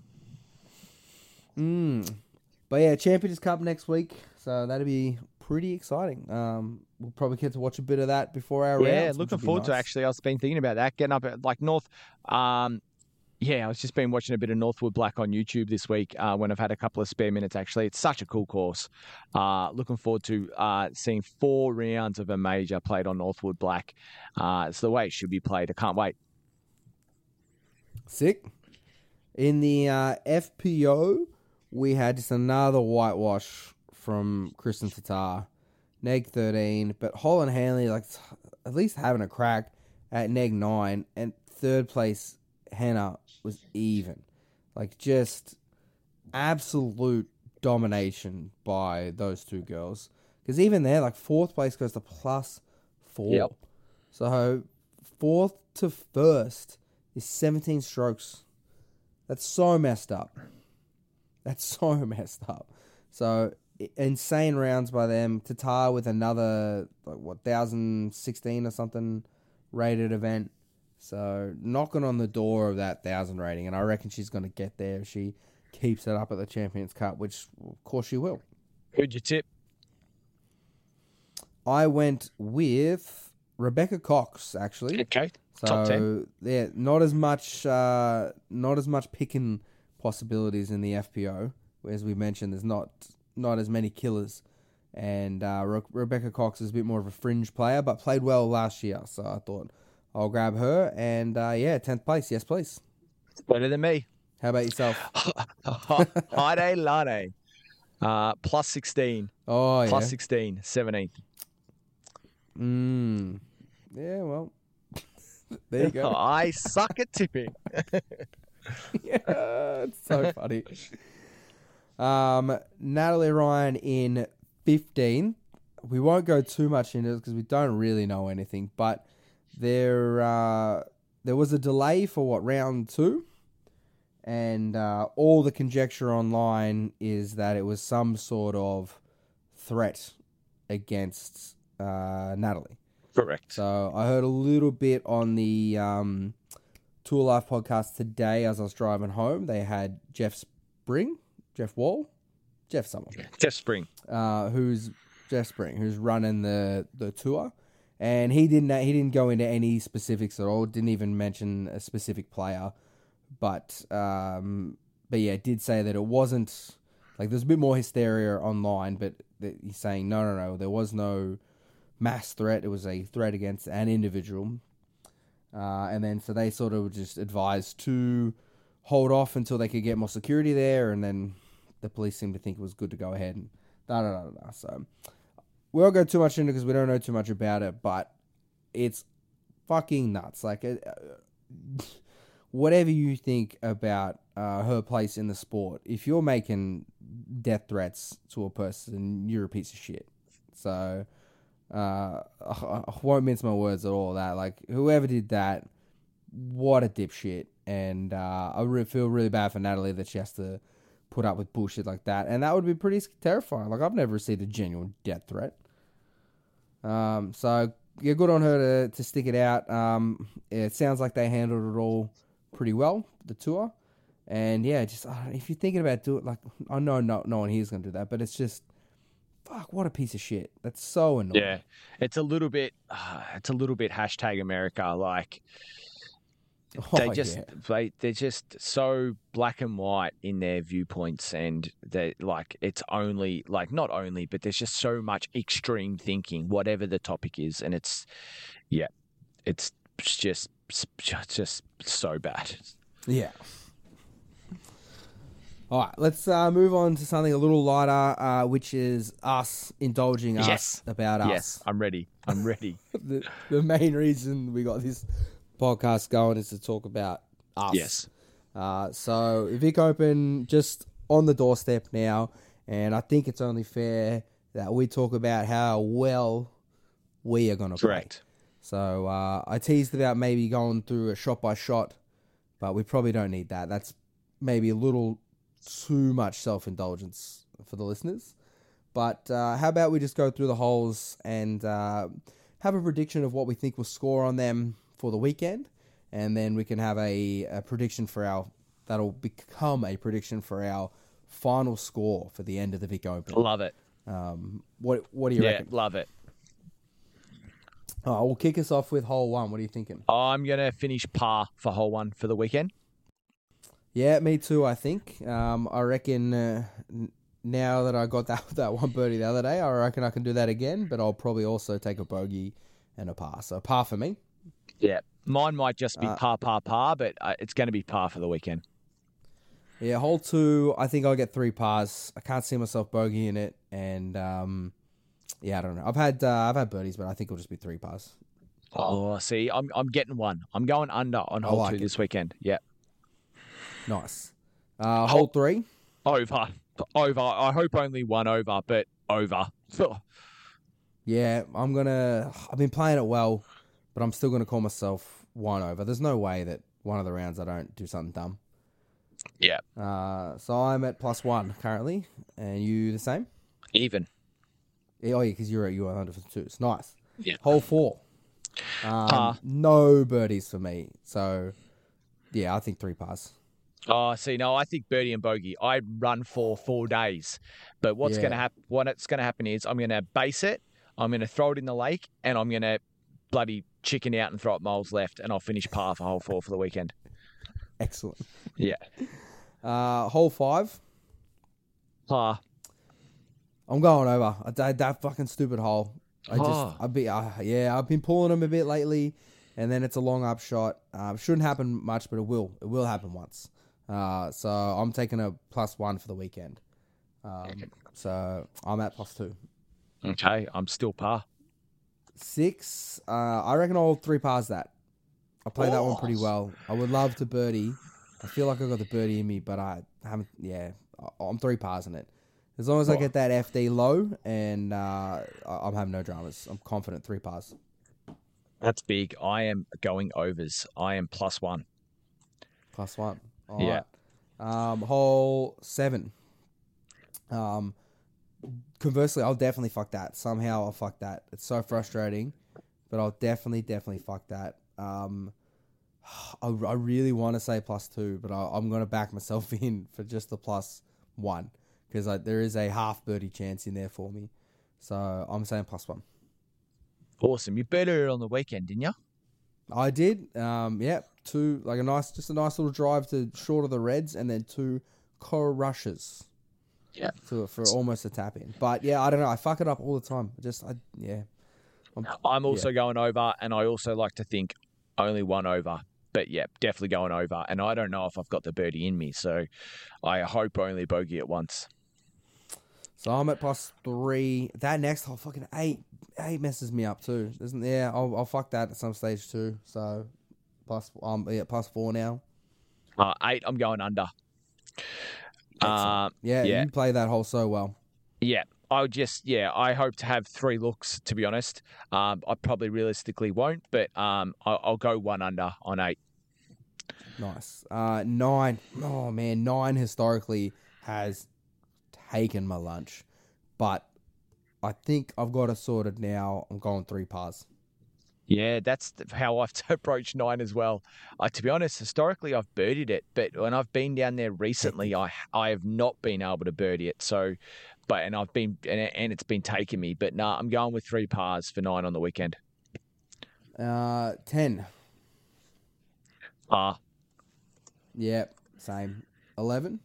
Mm. But yeah, Champions Cup next week, so that'll be pretty exciting. Um, we'll probably get to watch a bit of that before our Yeah, rounds. looking forward to it, actually. I've been thinking about that. Getting up at like North. Um, yeah, I was just been watching a bit of Northwood Black on YouTube this week uh, when I've had a couple of spare minutes, actually. It's such a cool course. Uh, looking forward to uh, seeing four rounds of a major played on Northwood Black. Uh, it's the way it should be played. I can't wait. Sick. In the uh, F P O, we had just another whitewash from Kristen Tatar. Neg thirteen, but Holland Hanley, like, at least having a crack at Neg nine, and third place, Hannah, was even. Like, just absolute domination by those two girls. Because even there, like, fourth place goes to plus four. Yep. So, fourth to first is seventeen strokes. That's so messed up. That's so messed up. So, insane rounds by them. Tatar with another, like, what, one thousand sixteen or something rated event. So, knocking on the door of that one thousand rating. And I reckon she's going to get there if she keeps it up at the Champions Cup, which, of course, she will. Who'd you tip? I went with Rebecca Cox, actually. Okay. So, Top ten. yeah, not as much, uh, not as much picking possibilities in the F P O. As we mentioned, there's not not as many killers. And uh, Re- Rebecca Cox is a bit more of a fringe player, but played well last year. So I thought I'll grab her. And uh, yeah, tenth place. Yes, please. Better than me. How about yourself? Heide Lane. Uh, plus sixteen. Oh, yeah. Plus sixteen. seventeenth. Mm. Yeah, well, there you go. I suck at tipping. Yeah, it's so funny. Um, Natalie Ryan in fifteen. We won't go too much into it because we don't really know anything. But there, uh, there was a delay for what, round two, and uh, all the conjecture online is that it was some sort of threat against uh, Natalie. Correct. So I heard a little bit on the um, Tour Life podcast today as I was driving home. They had Jeff Spring, Jeff Wall, Jeff someone, Jeff Spring. uh, who's Jeff Spring, who's running the, the tour. and he didn't he didn't go into any specifics at all. Didn't even mention a specific player, but um, but yeah, did say that it wasn't like there's a bit more hysteria online, but that he's saying no, no, no, there was no mass threat. It was a threat against an individual, uh, and then so they sort of just advised to hold off until they could get more security there, and then the police seemed to think it was good to go ahead and da da da da. So we won't go too much into it because we don't know too much about it, but it's fucking nuts. Like, uh, whatever you think about uh, her place in the sport, if you're making death threats to a person, you're a piece of shit. So uh, I won't mince my words at all. That like whoever did that, what a dipshit. And uh, I really feel really bad for Natalie that she has to put up with bullshit like that. And that would be pretty terrifying. Like, I've never received a genuine death threat. Um, so, yeah, good on her to, to stick it out. Um, it sounds like they handled it all pretty well, the tour. And, yeah, just uh, if you're thinking about doing it, like, I know no, no one here is going to do that, but it's just, fuck, what a piece of shit. That's so annoying. Yeah, it's a little bit, uh, it's a little bit hashtag America, like... They Oh, just yeah. they they're just so black and white in their viewpoints, and they like it's only like not only, but there's just so much extreme thinking, whatever the topic is, and it's yeah, it's just just so bad. Yeah. All right, let's uh, move on to something a little lighter, uh, which is us indulging us Yes. about us. Yes, I'm ready. I'm ready. the, the main reason we got this podcast going is to talk about us. Yes. Uh, so Vic Open just on the doorstep now, and I think it's only fair that we talk about how well we are going to play. Correct. So uh, I teased about maybe going through a shot by shot, but we probably don't need that. That's maybe a little too much self-indulgence for the listeners. But uh, how about we just go through the holes and uh, have a prediction of what we think we'll score on them for the weekend, and then we can have a, a prediction for our, that'll become a prediction for our final score for the end of the Vic Open. Love it. Um, what what do you Yeah, reckon? love it. Oh, we'll kick us off with hole one. What are you thinking? I'm gonna finish par for hole one for the weekend. Yeah, me too, I think. Um, I reckon uh, n- now that I got that that one birdie the other day, I reckon I can do that again, but I'll probably also take a bogey and a par. So par for me. Yeah, mine might just be Uh, par, par, par, but uh, it's going to be par for the weekend. Yeah, hole two, I think I'll get three pars. I can't see myself bogeying it, and um, yeah, I don't know. I've had uh, I've had birdies, but I think it'll just be three pars. Oh, see, I'm I'm getting one. I'm going under on I hole like two it. this weekend. Yeah, Nice. Uh, hole three. over, over. I hope only one over, but over. Yeah, I'm gonna. I've been playing it well, but I'm still gonna call myself one over. There's no way that one of the rounds I don't do something dumb. Yeah, Uh, so I'm at plus one currently, and you the same? even. Yeah, oh yeah, because you're at you are under for two. It's nice. Yeah. Hole four. Um, Par. No birdies for me. So yeah, I think three pars. Oh, see, no, I think birdie and bogey. I run for four days, but what's Yeah. going to happen? What's going to happen is I'm going to base it. I'm going to throw it in the lake, and I'm going to bloody chicken out and throw it miles left, and I'll finish par for hole four for the weekend. Excellent. Yeah, Uh, hole five. par. I'm going over. I did that fucking stupid hole. I just, Oh. I be, uh, yeah, I've been pulling them a bit lately, and then it's a long up shot. Uh, shouldn't happen much, but it will. It will happen once. Uh, so I'm taking a plus one for the weekend. Um, so I'm at plus two. Okay, I'm still par. Six. Uh, I reckon I'll three pars that. I played that one Oh. pretty well. I would love to birdie. I feel like I got the birdie in me, but I haven't. Yeah, I- I'm three pars in it. As long as I Oh. get that F D low, and uh, I- I'm having no dramas. I'm confident three pars. That's big. I am going overs. I am plus one. Plus one. All Yeah. right. Um, hole seven. Um, conversely, I'll definitely fuck that. Somehow I'll fuck that. It's so frustrating, but I'll definitely, definitely fuck that. Um, I, I really want to say plus two, but I, I'm going to back myself in for just the plus one because there is a half birdie chance in there for me. So I'm saying plus one. Awesome. You birdied it on the weekend, didn't you? I did. Um, yeah, two like a nice, just a nice little drive to short of the Reds, and then two crushes. Yeah. To for almost a tap in, but yeah, I don't know. I fuck it up all the time. Just I yeah. I'm, I'm also yeah. going over, and I also like to think only one over. But yeah, definitely going over. And I don't know if I've got the birdie in me, so I hope only bogey it once. So I'm at plus three. That next hole, fucking eight, eight messes me up too, doesn't? Yeah, I'll, I'll fuck that at some stage too. So plus, um, yeah, plus four now. Uh, eight, I'm going under. Um, yeah, yeah, you play that hole so well. Yeah, I would just, yeah, I hope to have three looks, to be honest. Um, I probably realistically won't, but um, I'll, I'll go one under on eight. Nice. Uh, nine. Oh, man, nine historically has taken my lunch, but I think I've got it sorted now. I'm going three pars. Yeah, that's how I've approached nine as well. Uh, to be honest, historically, I've birdied it, but when I've been down there recently, I I have not been able to birdie it. So, but and I've been and, and it's been taking me. But no, nah, I'm going with three pars for nine on the weekend. Uh, ten. Ah. Uh, yeah, same. Eleven.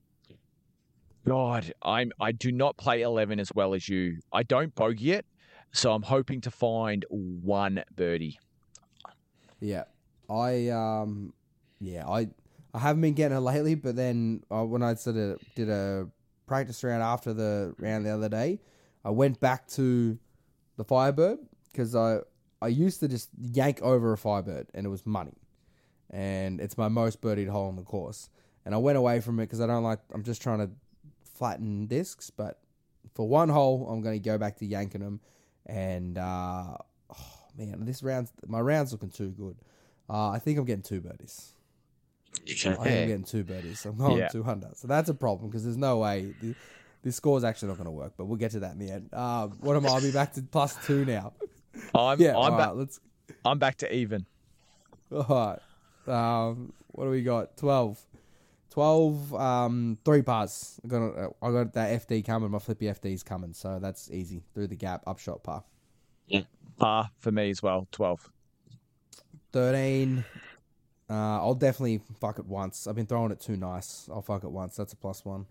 God, I'm I do not play eleven as well as you. I don't bogey it. So I'm hoping to find one birdie. Yeah, I um, yeah, I I haven't been getting it lately, but then uh, when I sort of did a practice round after the round the other day, I went back to the Firebird because I I used to just yank over a Firebird and it was money, and it's my most birdied hole on the course. And I went away from it because I don't like. I'm just trying to flatten discs, but for one hole, I'm going to go back to yanking them. And, uh, oh, man, this round, my round's looking too good. Uh, I think I'm getting two birdies. Okay. I think I'm getting two birdies. So I'm going yeah. two under. So that's a problem because there's no way. The, this score's actually not going to work, but we'll get to that in the end. Uh, what am I? I'll be back to plus two now. I'm, yeah, I'm, right, ba- let's... I'm back to even. All right. Um, what do we got? twelve. twelve, um, three pars. I got, uh, I got that F D coming. My flippy F D's coming, so that's easy. Through the gap, upshot par. Yeah, par for me as well. twelve. thirteen. Uh, I'll definitely fuck it once. I've been throwing it too nice. I'll fuck it once. That's a plus one.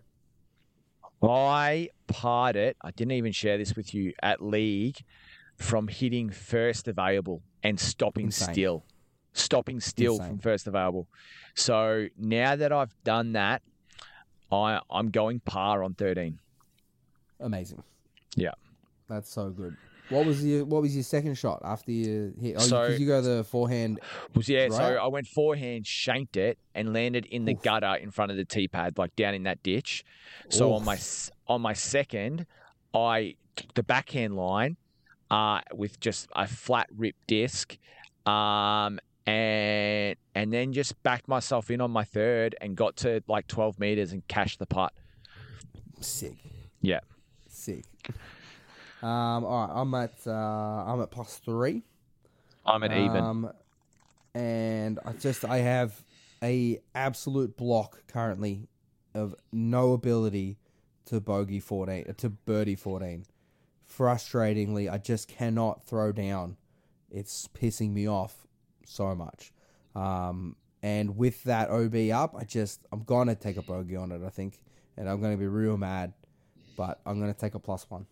I parred it. I didn't even share this with you at league from hitting first available and stopping Insane. still. Stopping still Insane. From first available. So now that I've done that, I, I'm going par on thirteen. Amazing. Yeah. That's so good. What was your What was your second shot after you hit? Oh, so, you, you go the forehand. Was yeah. Right? So I went forehand, shanked it, and landed in the Oof. gutter in front of the tee pad, like down in that ditch. So Oof. on my on my second, I took the backhand line, uh, with just a flat rip disc, um. And and then just backed myself in on my third and got to like twelve meters and cashed the putt. Sick. Yeah. Sick. Um. All right. I'm at uh. I'm at plus three. I'm at even. Um. And I just I have a absolute block currently of no ability to bogey fourteen to birdie fourteen. Frustratingly, I just cannot throw down. It's pissing me off so much. Um, and with that O B up, I just, I'm going to take a bogey on it, I think. And I'm going to be real mad. But I'm going to take a plus one.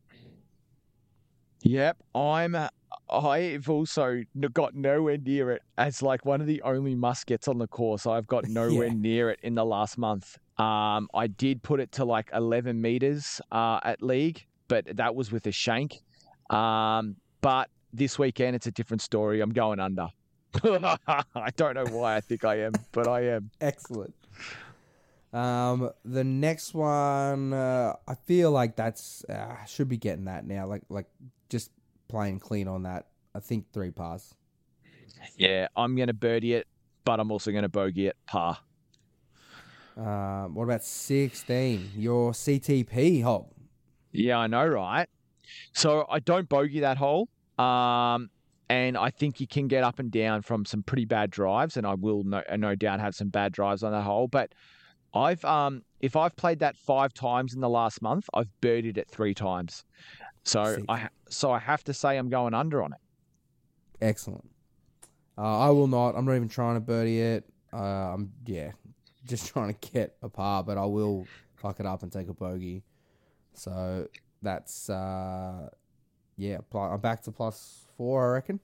Yep. I'm, uh, I've also got nowhere near it as like one of the only muskets on the course. I've got nowhere yeah. near it in the last month. Um, I did put it to like eleven meters uh, at league, but that was with a shank. Um, but this weekend, it's a different story. I'm going under. I don't know why I think I am, but I am. Excellent. Um, the next one, uh, I feel like that's uh, should be getting that now. Like, like just playing clean on that. I think three pars. Yeah, I'm going to birdie it, but I'm also going to bogey it par. Um, what about sixteen? Your C T P hole. Yeah, I know, right? So I don't bogey that hole. Um. And I think you can get up and down from some pretty bad drives, and I will no, no doubt have some bad drives on that hole. But I've um, if I've played that five times in the last month, I've birdied it three times. So Sick. I so I have to say I'm going under on it. Excellent. Uh, I will not. I'm not even trying to birdie it. Uh, I'm yeah, just trying to get a par, but I will fuck it up and take a bogey. So that's uh, yeah. Pl- I'm back to plus four, I reckon.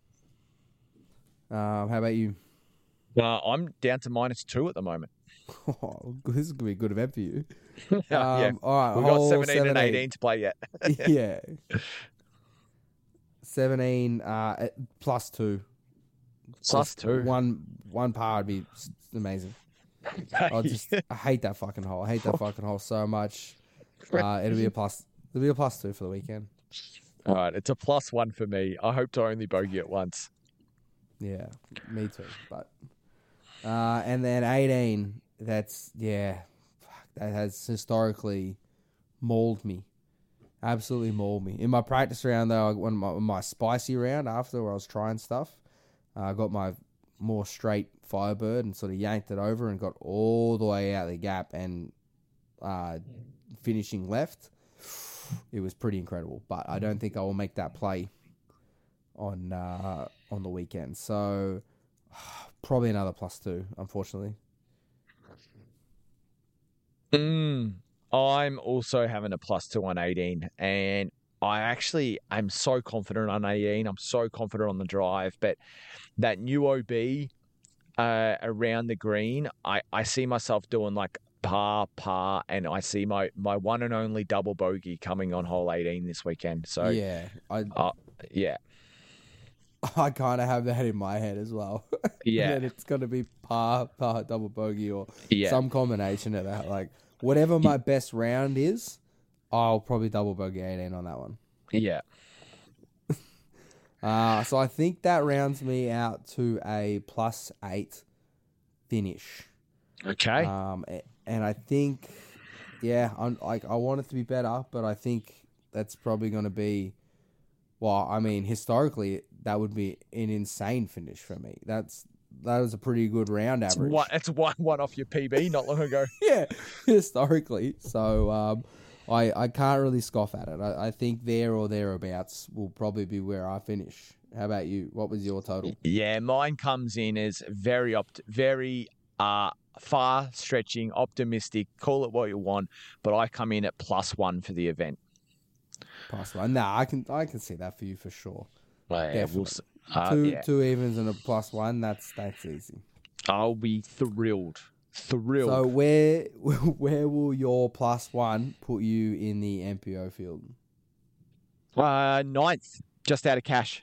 Um, how about you? Uh, I'm down to minus two at the moment. Oh, this is gonna be a good event for you. yeah, Um, all right, we've got hole seventeen and seventeen. eighteen to play yet. yeah. seventeen uh, at plus two. Plus Just two. One one par would be s- amazing. I just I hate that fucking hole. I hate that fucking hole so much. Uh, it'll be a plus. It'll be a plus two for the weekend. All right, it's a plus one for me. I hope to only bogey it once. Yeah, me too. But uh, and then eighteen. That's yeah. Fuck, that has historically mauled me. Absolutely mauled me. In my practice round though, when my, my spicy round after where I was trying stuff, uh, I got my more straight Firebird and sort of yanked it over and got all the way out the gap and uh, finishing left. It was pretty incredible, but I don't think I will make that play on uh, on the weekend. So probably another plus two, unfortunately. Mm, I'm also having a plus two on eighteen, and I actually am so confident on eighteen. I'm so confident on the drive, but that new O B uh, around the green, I, I see myself doing like par, par, and I see my, my one and only double bogey coming on hole eighteen this weekend. So, yeah, I uh, yeah. I kind of have that in my head as well. Yeah. That it's going to be par, par, double bogey, or Yeah. some combination of that. Like, whatever my best round is, I'll probably double bogey eighteen on that one. Yeah. Uh, so I think that rounds me out to a plus eight finish. Okay. Um, a- and I think, yeah, I'm, like I want it to be better, but I think that's probably going to be, well, I mean, historically, that would be an insane finish for me. That's that was a pretty good round It's average. one, it's one, one off your P B not long ago. Yeah, historically. So um, I I can't really scoff at it. I, I think there or thereabouts will probably be where I finish. How about you? What was your total? Yeah, mine comes in as very opt- very uh far stretching, optimistic, call it what you want, but I come in at plus one for the event. Plus one. Nah, I can I can see that for you for sure. Yeah, Definitely. we'll s- uh, two yeah. two evens and a plus one. That's that's easy. I'll be thrilled. Thrilled. So where where will your plus one put you in the M P O field? uh, ninth, just out of cash.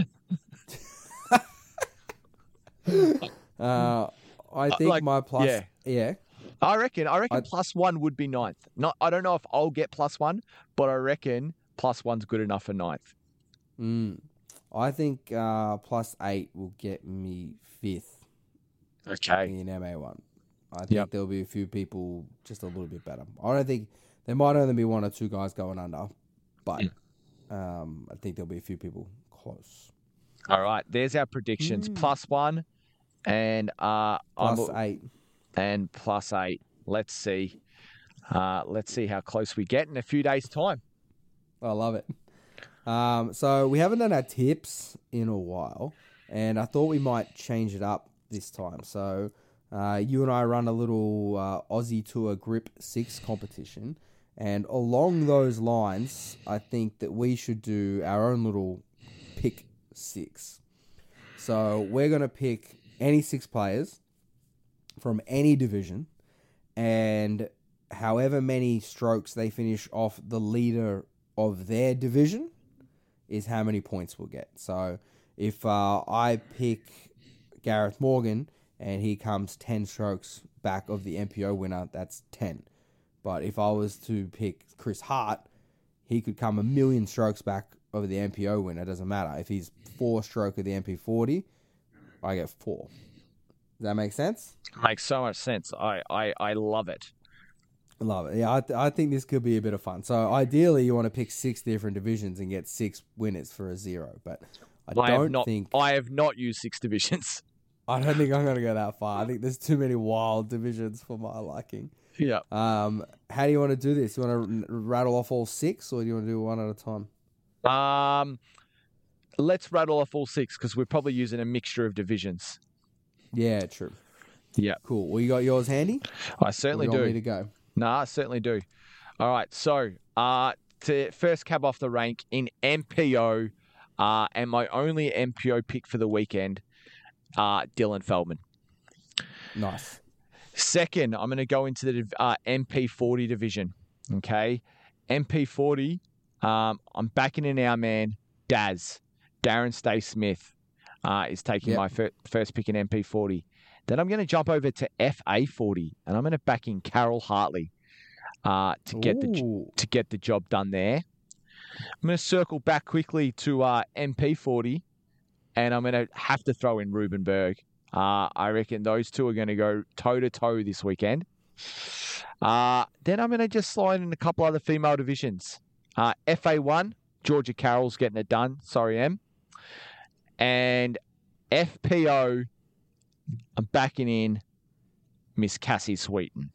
Uh, I Uh, think like, my plus yeah. yeah. I reckon. I reckon I- plus one would be ninth. Not. I don't know if I'll get plus one, but I reckon plus one's good enough for ninth. Mm, I think uh, plus eight will get me fifth Okay. in M A one. I think Yep. there'll be a few people just a little bit better. I don't think there might only be one or two guys going under, but um, I think there'll be a few people close. All right. There's our predictions. Mm. Plus one, and uh, Plus I'm, eight. and plus eight. Let's see. Uh, let's see how close we get in a few days' time. I love it. Um, so we haven't done our tips in a while, and I thought we might change it up this time. So uh, you and I run a little uh, Aussie Tour Grip six competition, and along those lines, I think that we should do our own little pick six. So we're going to pick any six players from any division, and however many strokes they finish off the leader of their division is how many points we'll get. So if uh, I pick Gareth Morgan and he comes ten strokes back of the M P O winner, that's ten. But if I was to pick Chris Hart, he could come a million strokes back of the M P O winner. It doesn't matter. If he's four stroke of the M P forty, I get four. Does that make sense? Makes so much sense. I, I, I love it. Love it. Yeah, I, th- I think this could be a bit of fun. So ideally, you want to pick six different divisions and get six winners for a zero. But I, I don't have not. think I have not used six divisions. I don't think I'm going to go that far. I think there's too many wild divisions for my liking. Yeah. Um, how do you want to do this? You want to rattle off all six, or do you want to do one at a time? Um, let's rattle off all six because we're probably using a mixture of divisions. Yeah, true. Yeah. Cool. Well, you got yours handy? I certainly Or do. You do. want me to go? Nah, I certainly do. All right. So, uh, to first cab off the rank in M P O, uh, and my only M P O pick for the weekend, uh, Dylan Feldman. Nice. Second, I'm going to go into the uh, M P forty division. Okay. M P forty, um, I'm backing in our man, Daz. Darren Stay Smith uh, is taking Yep. my fir- first pick in M P forty. Then I'm going to jump over to F A forty, and I'm going to back in Carol Hartley uh, to get the Ooh. to get the job done there. I'm going to circle back quickly to uh, M P forty, and I'm going to have to throw in Ruben Berg. Uh, I reckon those two are going to go toe-to-toe this weekend. Uh, then I'm going to just slide in a couple other female divisions. Uh, F A one, Georgia Carroll's getting it done. Sorry, Em. And F P O, I'm backing in Miss Cassie Sweeten.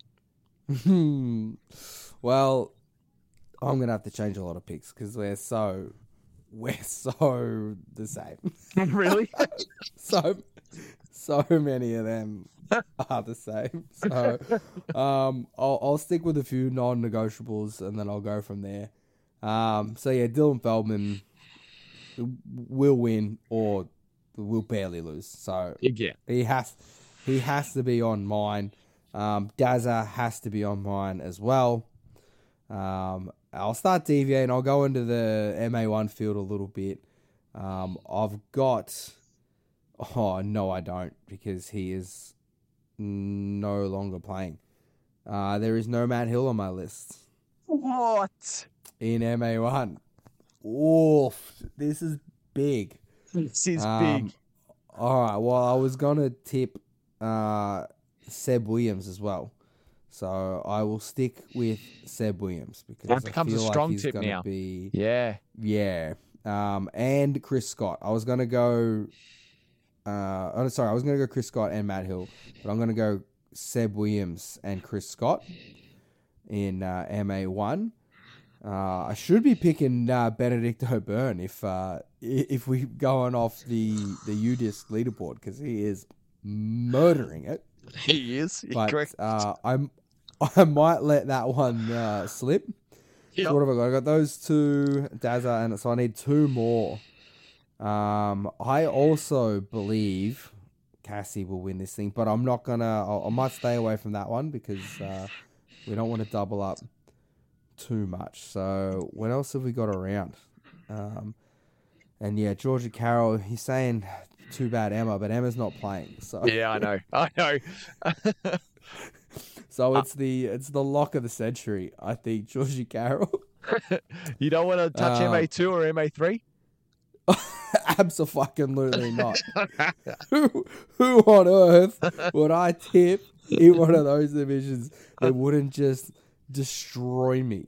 Well, I'm going to have to change a lot of picks because we're so, we're so the same. Really? so, so many of them are the same. So, um, I'll, I'll stick with a few non-negotiables and then I'll go from there. Um, so yeah, Dylan Feldman will win or will barely lose. So Yeah. he has, he has to be on mine. Um, Dazza has to be on mine as well. Um, I'll start deviating. I'll go into the M A one field a little bit. Um, I've got... Oh, no, I don't, because he is no longer playing. Uh, there is no Matt Hill on my list What? in M A one. Oof, this is big. This is Um, big. All right, well, I was going to tip uh, Seb Williams as well. So I will stick with Seb Williams because That becomes I a feel strong like he's tip gonna now. Be, Yeah. yeah. Um, and Chris Scott. I was going to go... Uh, oh, sorry, I was going to go Chris Scott and Matt Hill, but I'm going to go Seb Williams and Chris Scott in uh, M A one. Uh, I should be picking uh, Benedict O'Byrne if uh, if we going off the the U disc leaderboard because he is murdering it. He is. You're But correct. uh, I'm I might let that one uh, slip. Yep. So what have I got? I got those two, Dazza, and so I need two more. Um, I also believe Cassie will win this thing, but I'm not gonna. I'll, I might stay away from that one because uh, we don't want to double up too much. So what else have we got around? Um, and yeah, Georgia Carroll. He's saying too bad Emma, but Emma's not playing. So Yeah, I know. I know. so it's the it's the lock of the century. I think Georgia Carroll. You don't want to touch Uh, M A two or M A three? Absolutely not. who, who on earth would I tip in one of those divisions that wouldn't just destroy me?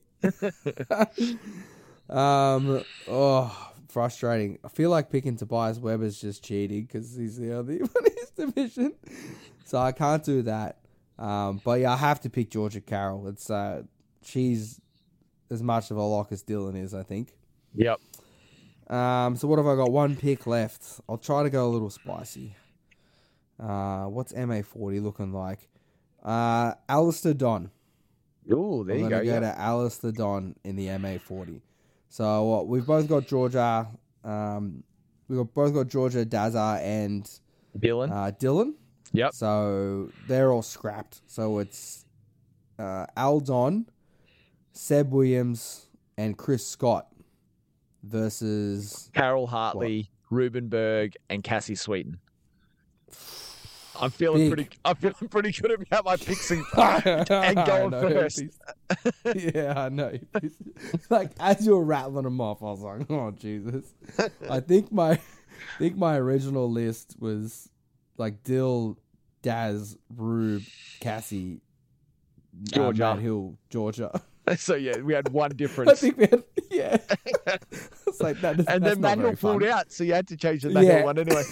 um, oh, frustrating. I feel like picking Tobias Weber's just cheating because he's the only one in his division, so I can't do that. Um, but yeah, I have to pick Georgia Carroll. It's uh, she's as much of a lock as Dylan is, I think. Yep. Um, so what have I got? One pick left. I'll try to go a little spicy. Uh, what's M A forty looking like? Uh, Alistair Don. Oh, there I'm you gonna go. go Yeah. to Alistair Don in the M A forty. So uh, we've both got Georgia. Um, we've got, both got Georgia, Dazza, and Dylan. uh, Dylan. Yep. So they're all scrapped. So it's uh, Al Don, Seb Williams, and Chris Scott versus Carol Hartley, Ruben Berg, and Cassie Sweeten. I'm feeling Big. pretty. I'm feeling pretty good about my picks and, and and going first. Yeah, I know. Like as you were rattling them off, I was like, "Oh Jesus!" I think my, I think my original list was like Dill, Daz, Rube, Cassie, Georgia. uh, Matt Hill, Georgia. So yeah, we had one I difference. think we had, yeah. It's like that. and that's then not Manuel very fun. pulled out, so you had to change the Manuel Yeah. one anyway.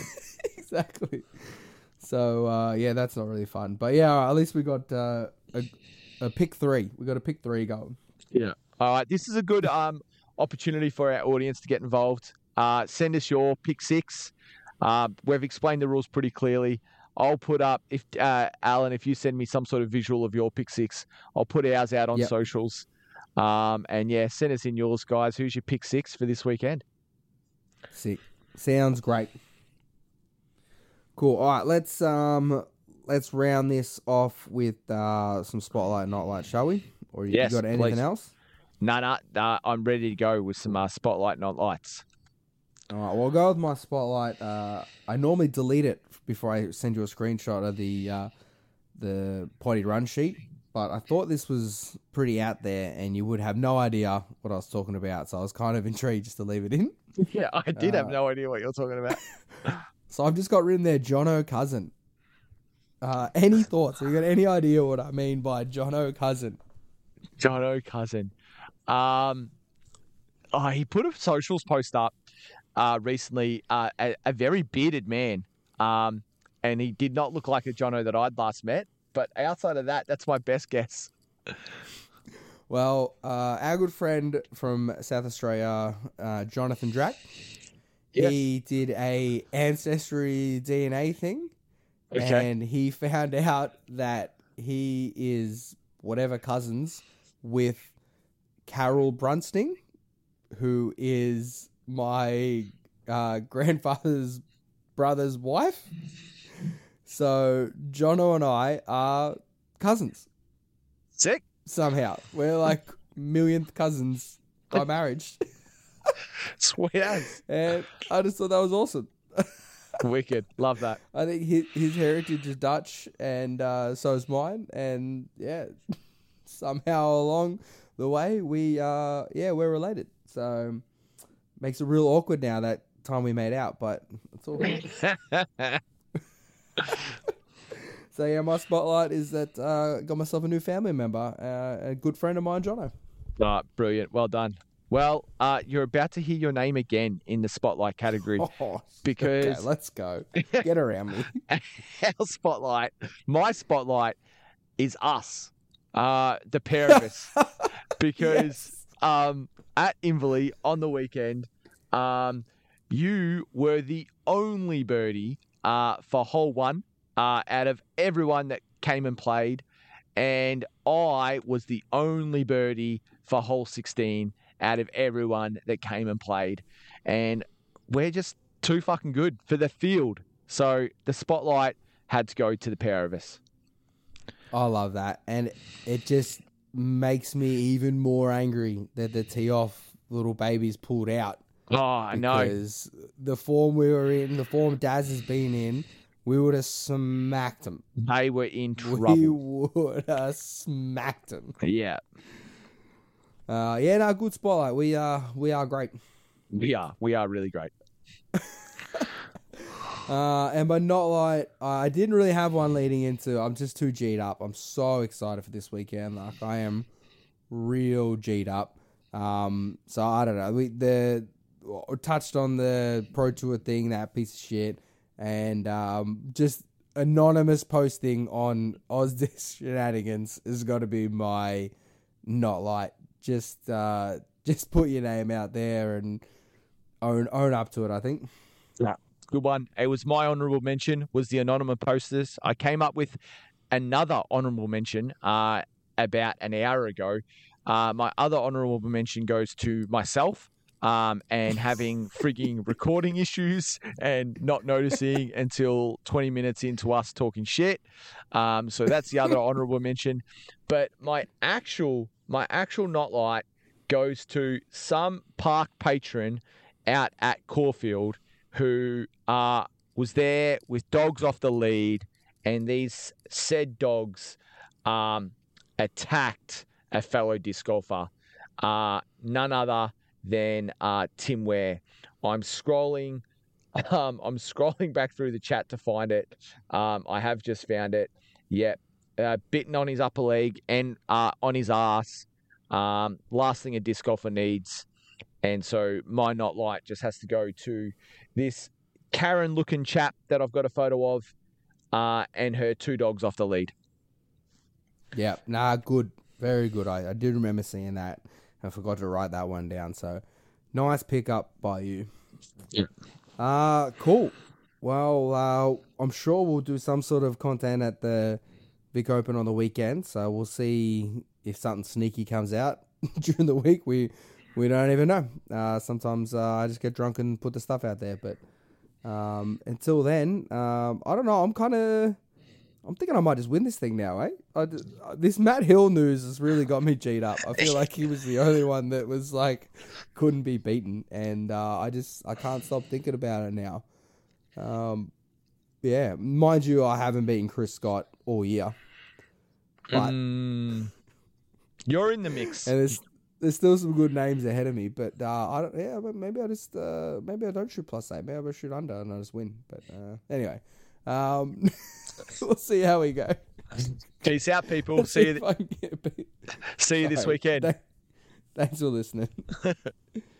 Exactly. So uh, yeah, that's not really fun. But yeah, at least we got uh, a a pick three. We got a pick three going. Yeah. All right. This is a good um opportunity for our audience to get involved. Uh, send us your pick six. Uh, we've explained the rules pretty clearly. I'll put up if uh, Alan, if you send me some sort of visual of your pick six, I'll put ours out on Yep. socials. Um, and yeah, send us in yours, guys. Who's your pick six for this weekend? Sick. Sounds great. Cool. All right, let's um let's round this off with uh some spotlight and nightlight, shall we? Or you Yes, got anything please. else? No, no, no, I'm ready to go with some uh, spotlight, not lights. All right, well, I'll go with my spotlight. Uh, I normally delete it before I send you a screenshot of the uh, the potty run sheet, but I thought this was pretty out there, and you would have no idea what I was talking about. So I was kind of intrigued just to leave it in. Yeah, I did Uh, have no idea what you're talking about. So I've just got written there, Jono Cousin. Uh, any thoughts? Have you got any idea what I mean by Jono Cousin? Jono Cousin. Um, oh, he put a socials post up uh, recently, uh, a, a very bearded man, um, and he did not look like a Jono that I'd last met. But outside of that, that's my best guess. Well, uh, our good friend from South Australia, uh, Jonathan Drack, Yes. he did a ancestry D N A thing, Okay. and he found out that he is whatever cousins with Carol Brunsting, who is my uh, grandfather's brother's wife. So Jono and I are cousins Sick. somehow. We're like millionth cousins by marriage. Sweet as. And I just thought that was awesome. Wicked. Love that. I think his, his heritage is Dutch, and uh, so is mine. And yeah, somehow along the way, we uh, yeah, we're related. So makes it real awkward now that time we made out, but it's all good. So yeah, my spotlight is that uh, got myself a new family member, uh, a good friend of mine, Jono. Oh, brilliant. Well done. Well, uh, you're about to hear your name again in the spotlight category. Oh, Because- okay, let's go. Get around me. Our spotlight, my spotlight is us, uh, the pair of us. Because Yes. um, at Inverleigh on the weekend, um, you were the only birdie uh, for hole one uh, out of everyone that came and played. And I was the only birdie for hole sixteen out of everyone that came and played. And we're just too fucking good for the field. So the spotlight had to go to the pair of us. I love that. And it just makes me even more angry that the tee off little babies pulled out. Oh, I know. Because the form we were in, the form Daz has been in, we would have smacked them. They were in We trouble. would have smacked them. Yeah, Uh, yeah, no, good spotlight. We are, we are great. we are. We are really great. Uh, and by not like, I didn't really have one leading into. I'm just too G'd up. I'm so excited for this weekend. Like I am real G'd up. Um, so I don't know. We the touched on the Pro Tour thing, that piece of shit, and um, just anonymous posting on Ozdis Shenanigans is got to be my not like. Just uh, just put your name out there and own own up to it. I think. Yeah. Good one. It was my honourable mention, was the anonymous posters. I came up with another honourable mention uh, about an hour ago. Uh, my other honourable mention goes to myself um, and having frigging recording issues and not noticing until twenty minutes into us talking shit. Um, so that's the other honourable mention. But my actual, my actual not light goes to some park patron out at Caulfield who uh, was there with dogs off the lead, and these said dogs um, attacked a fellow disc golfer, uh, none other than uh, Tim Ware. I'm scrolling, um, I'm scrolling back through the chat to find it. Um, I have just found it. Yep, uh, bitten on his upper leg and uh, on his ass. Um, last thing a disc golfer needs. And so my not light just has to go to this Karen-looking chap that I've got a photo of uh, and her two dogs off the lead. Yeah, nah, good. Very good. I, I did remember seeing that. I forgot to write that one down. So, nice pickup by you. Yeah. Uh, cool. Well, uh, I'm sure we'll do some sort of content at the Vic Open on the weekend. So, we'll see if something sneaky comes out during the week. We we don't even know. Uh, sometimes uh, I just get drunk and put the stuff out there. But um, until then, um, I don't know. I'm kind of... I'm thinking I might just win this thing now, eh? I, this Matt Hill news has really got me G'd up. I feel like he was the only one that was like, couldn't be beaten. And uh, I just, I can't stop thinking about it now. Um, yeah, mind you, I haven't beaten Chris Scott all year. But mm, you're in the mix. And there's, there's still some good names ahead of me. But uh, I don't, yeah, but maybe I just, uh, maybe I don't shoot plus eight. Maybe I shoot under and I just win. But uh, anyway. Um, we'll see how we go. Peace out, people. See you. Th- see you this Sorry. weekend. Thanks for listening.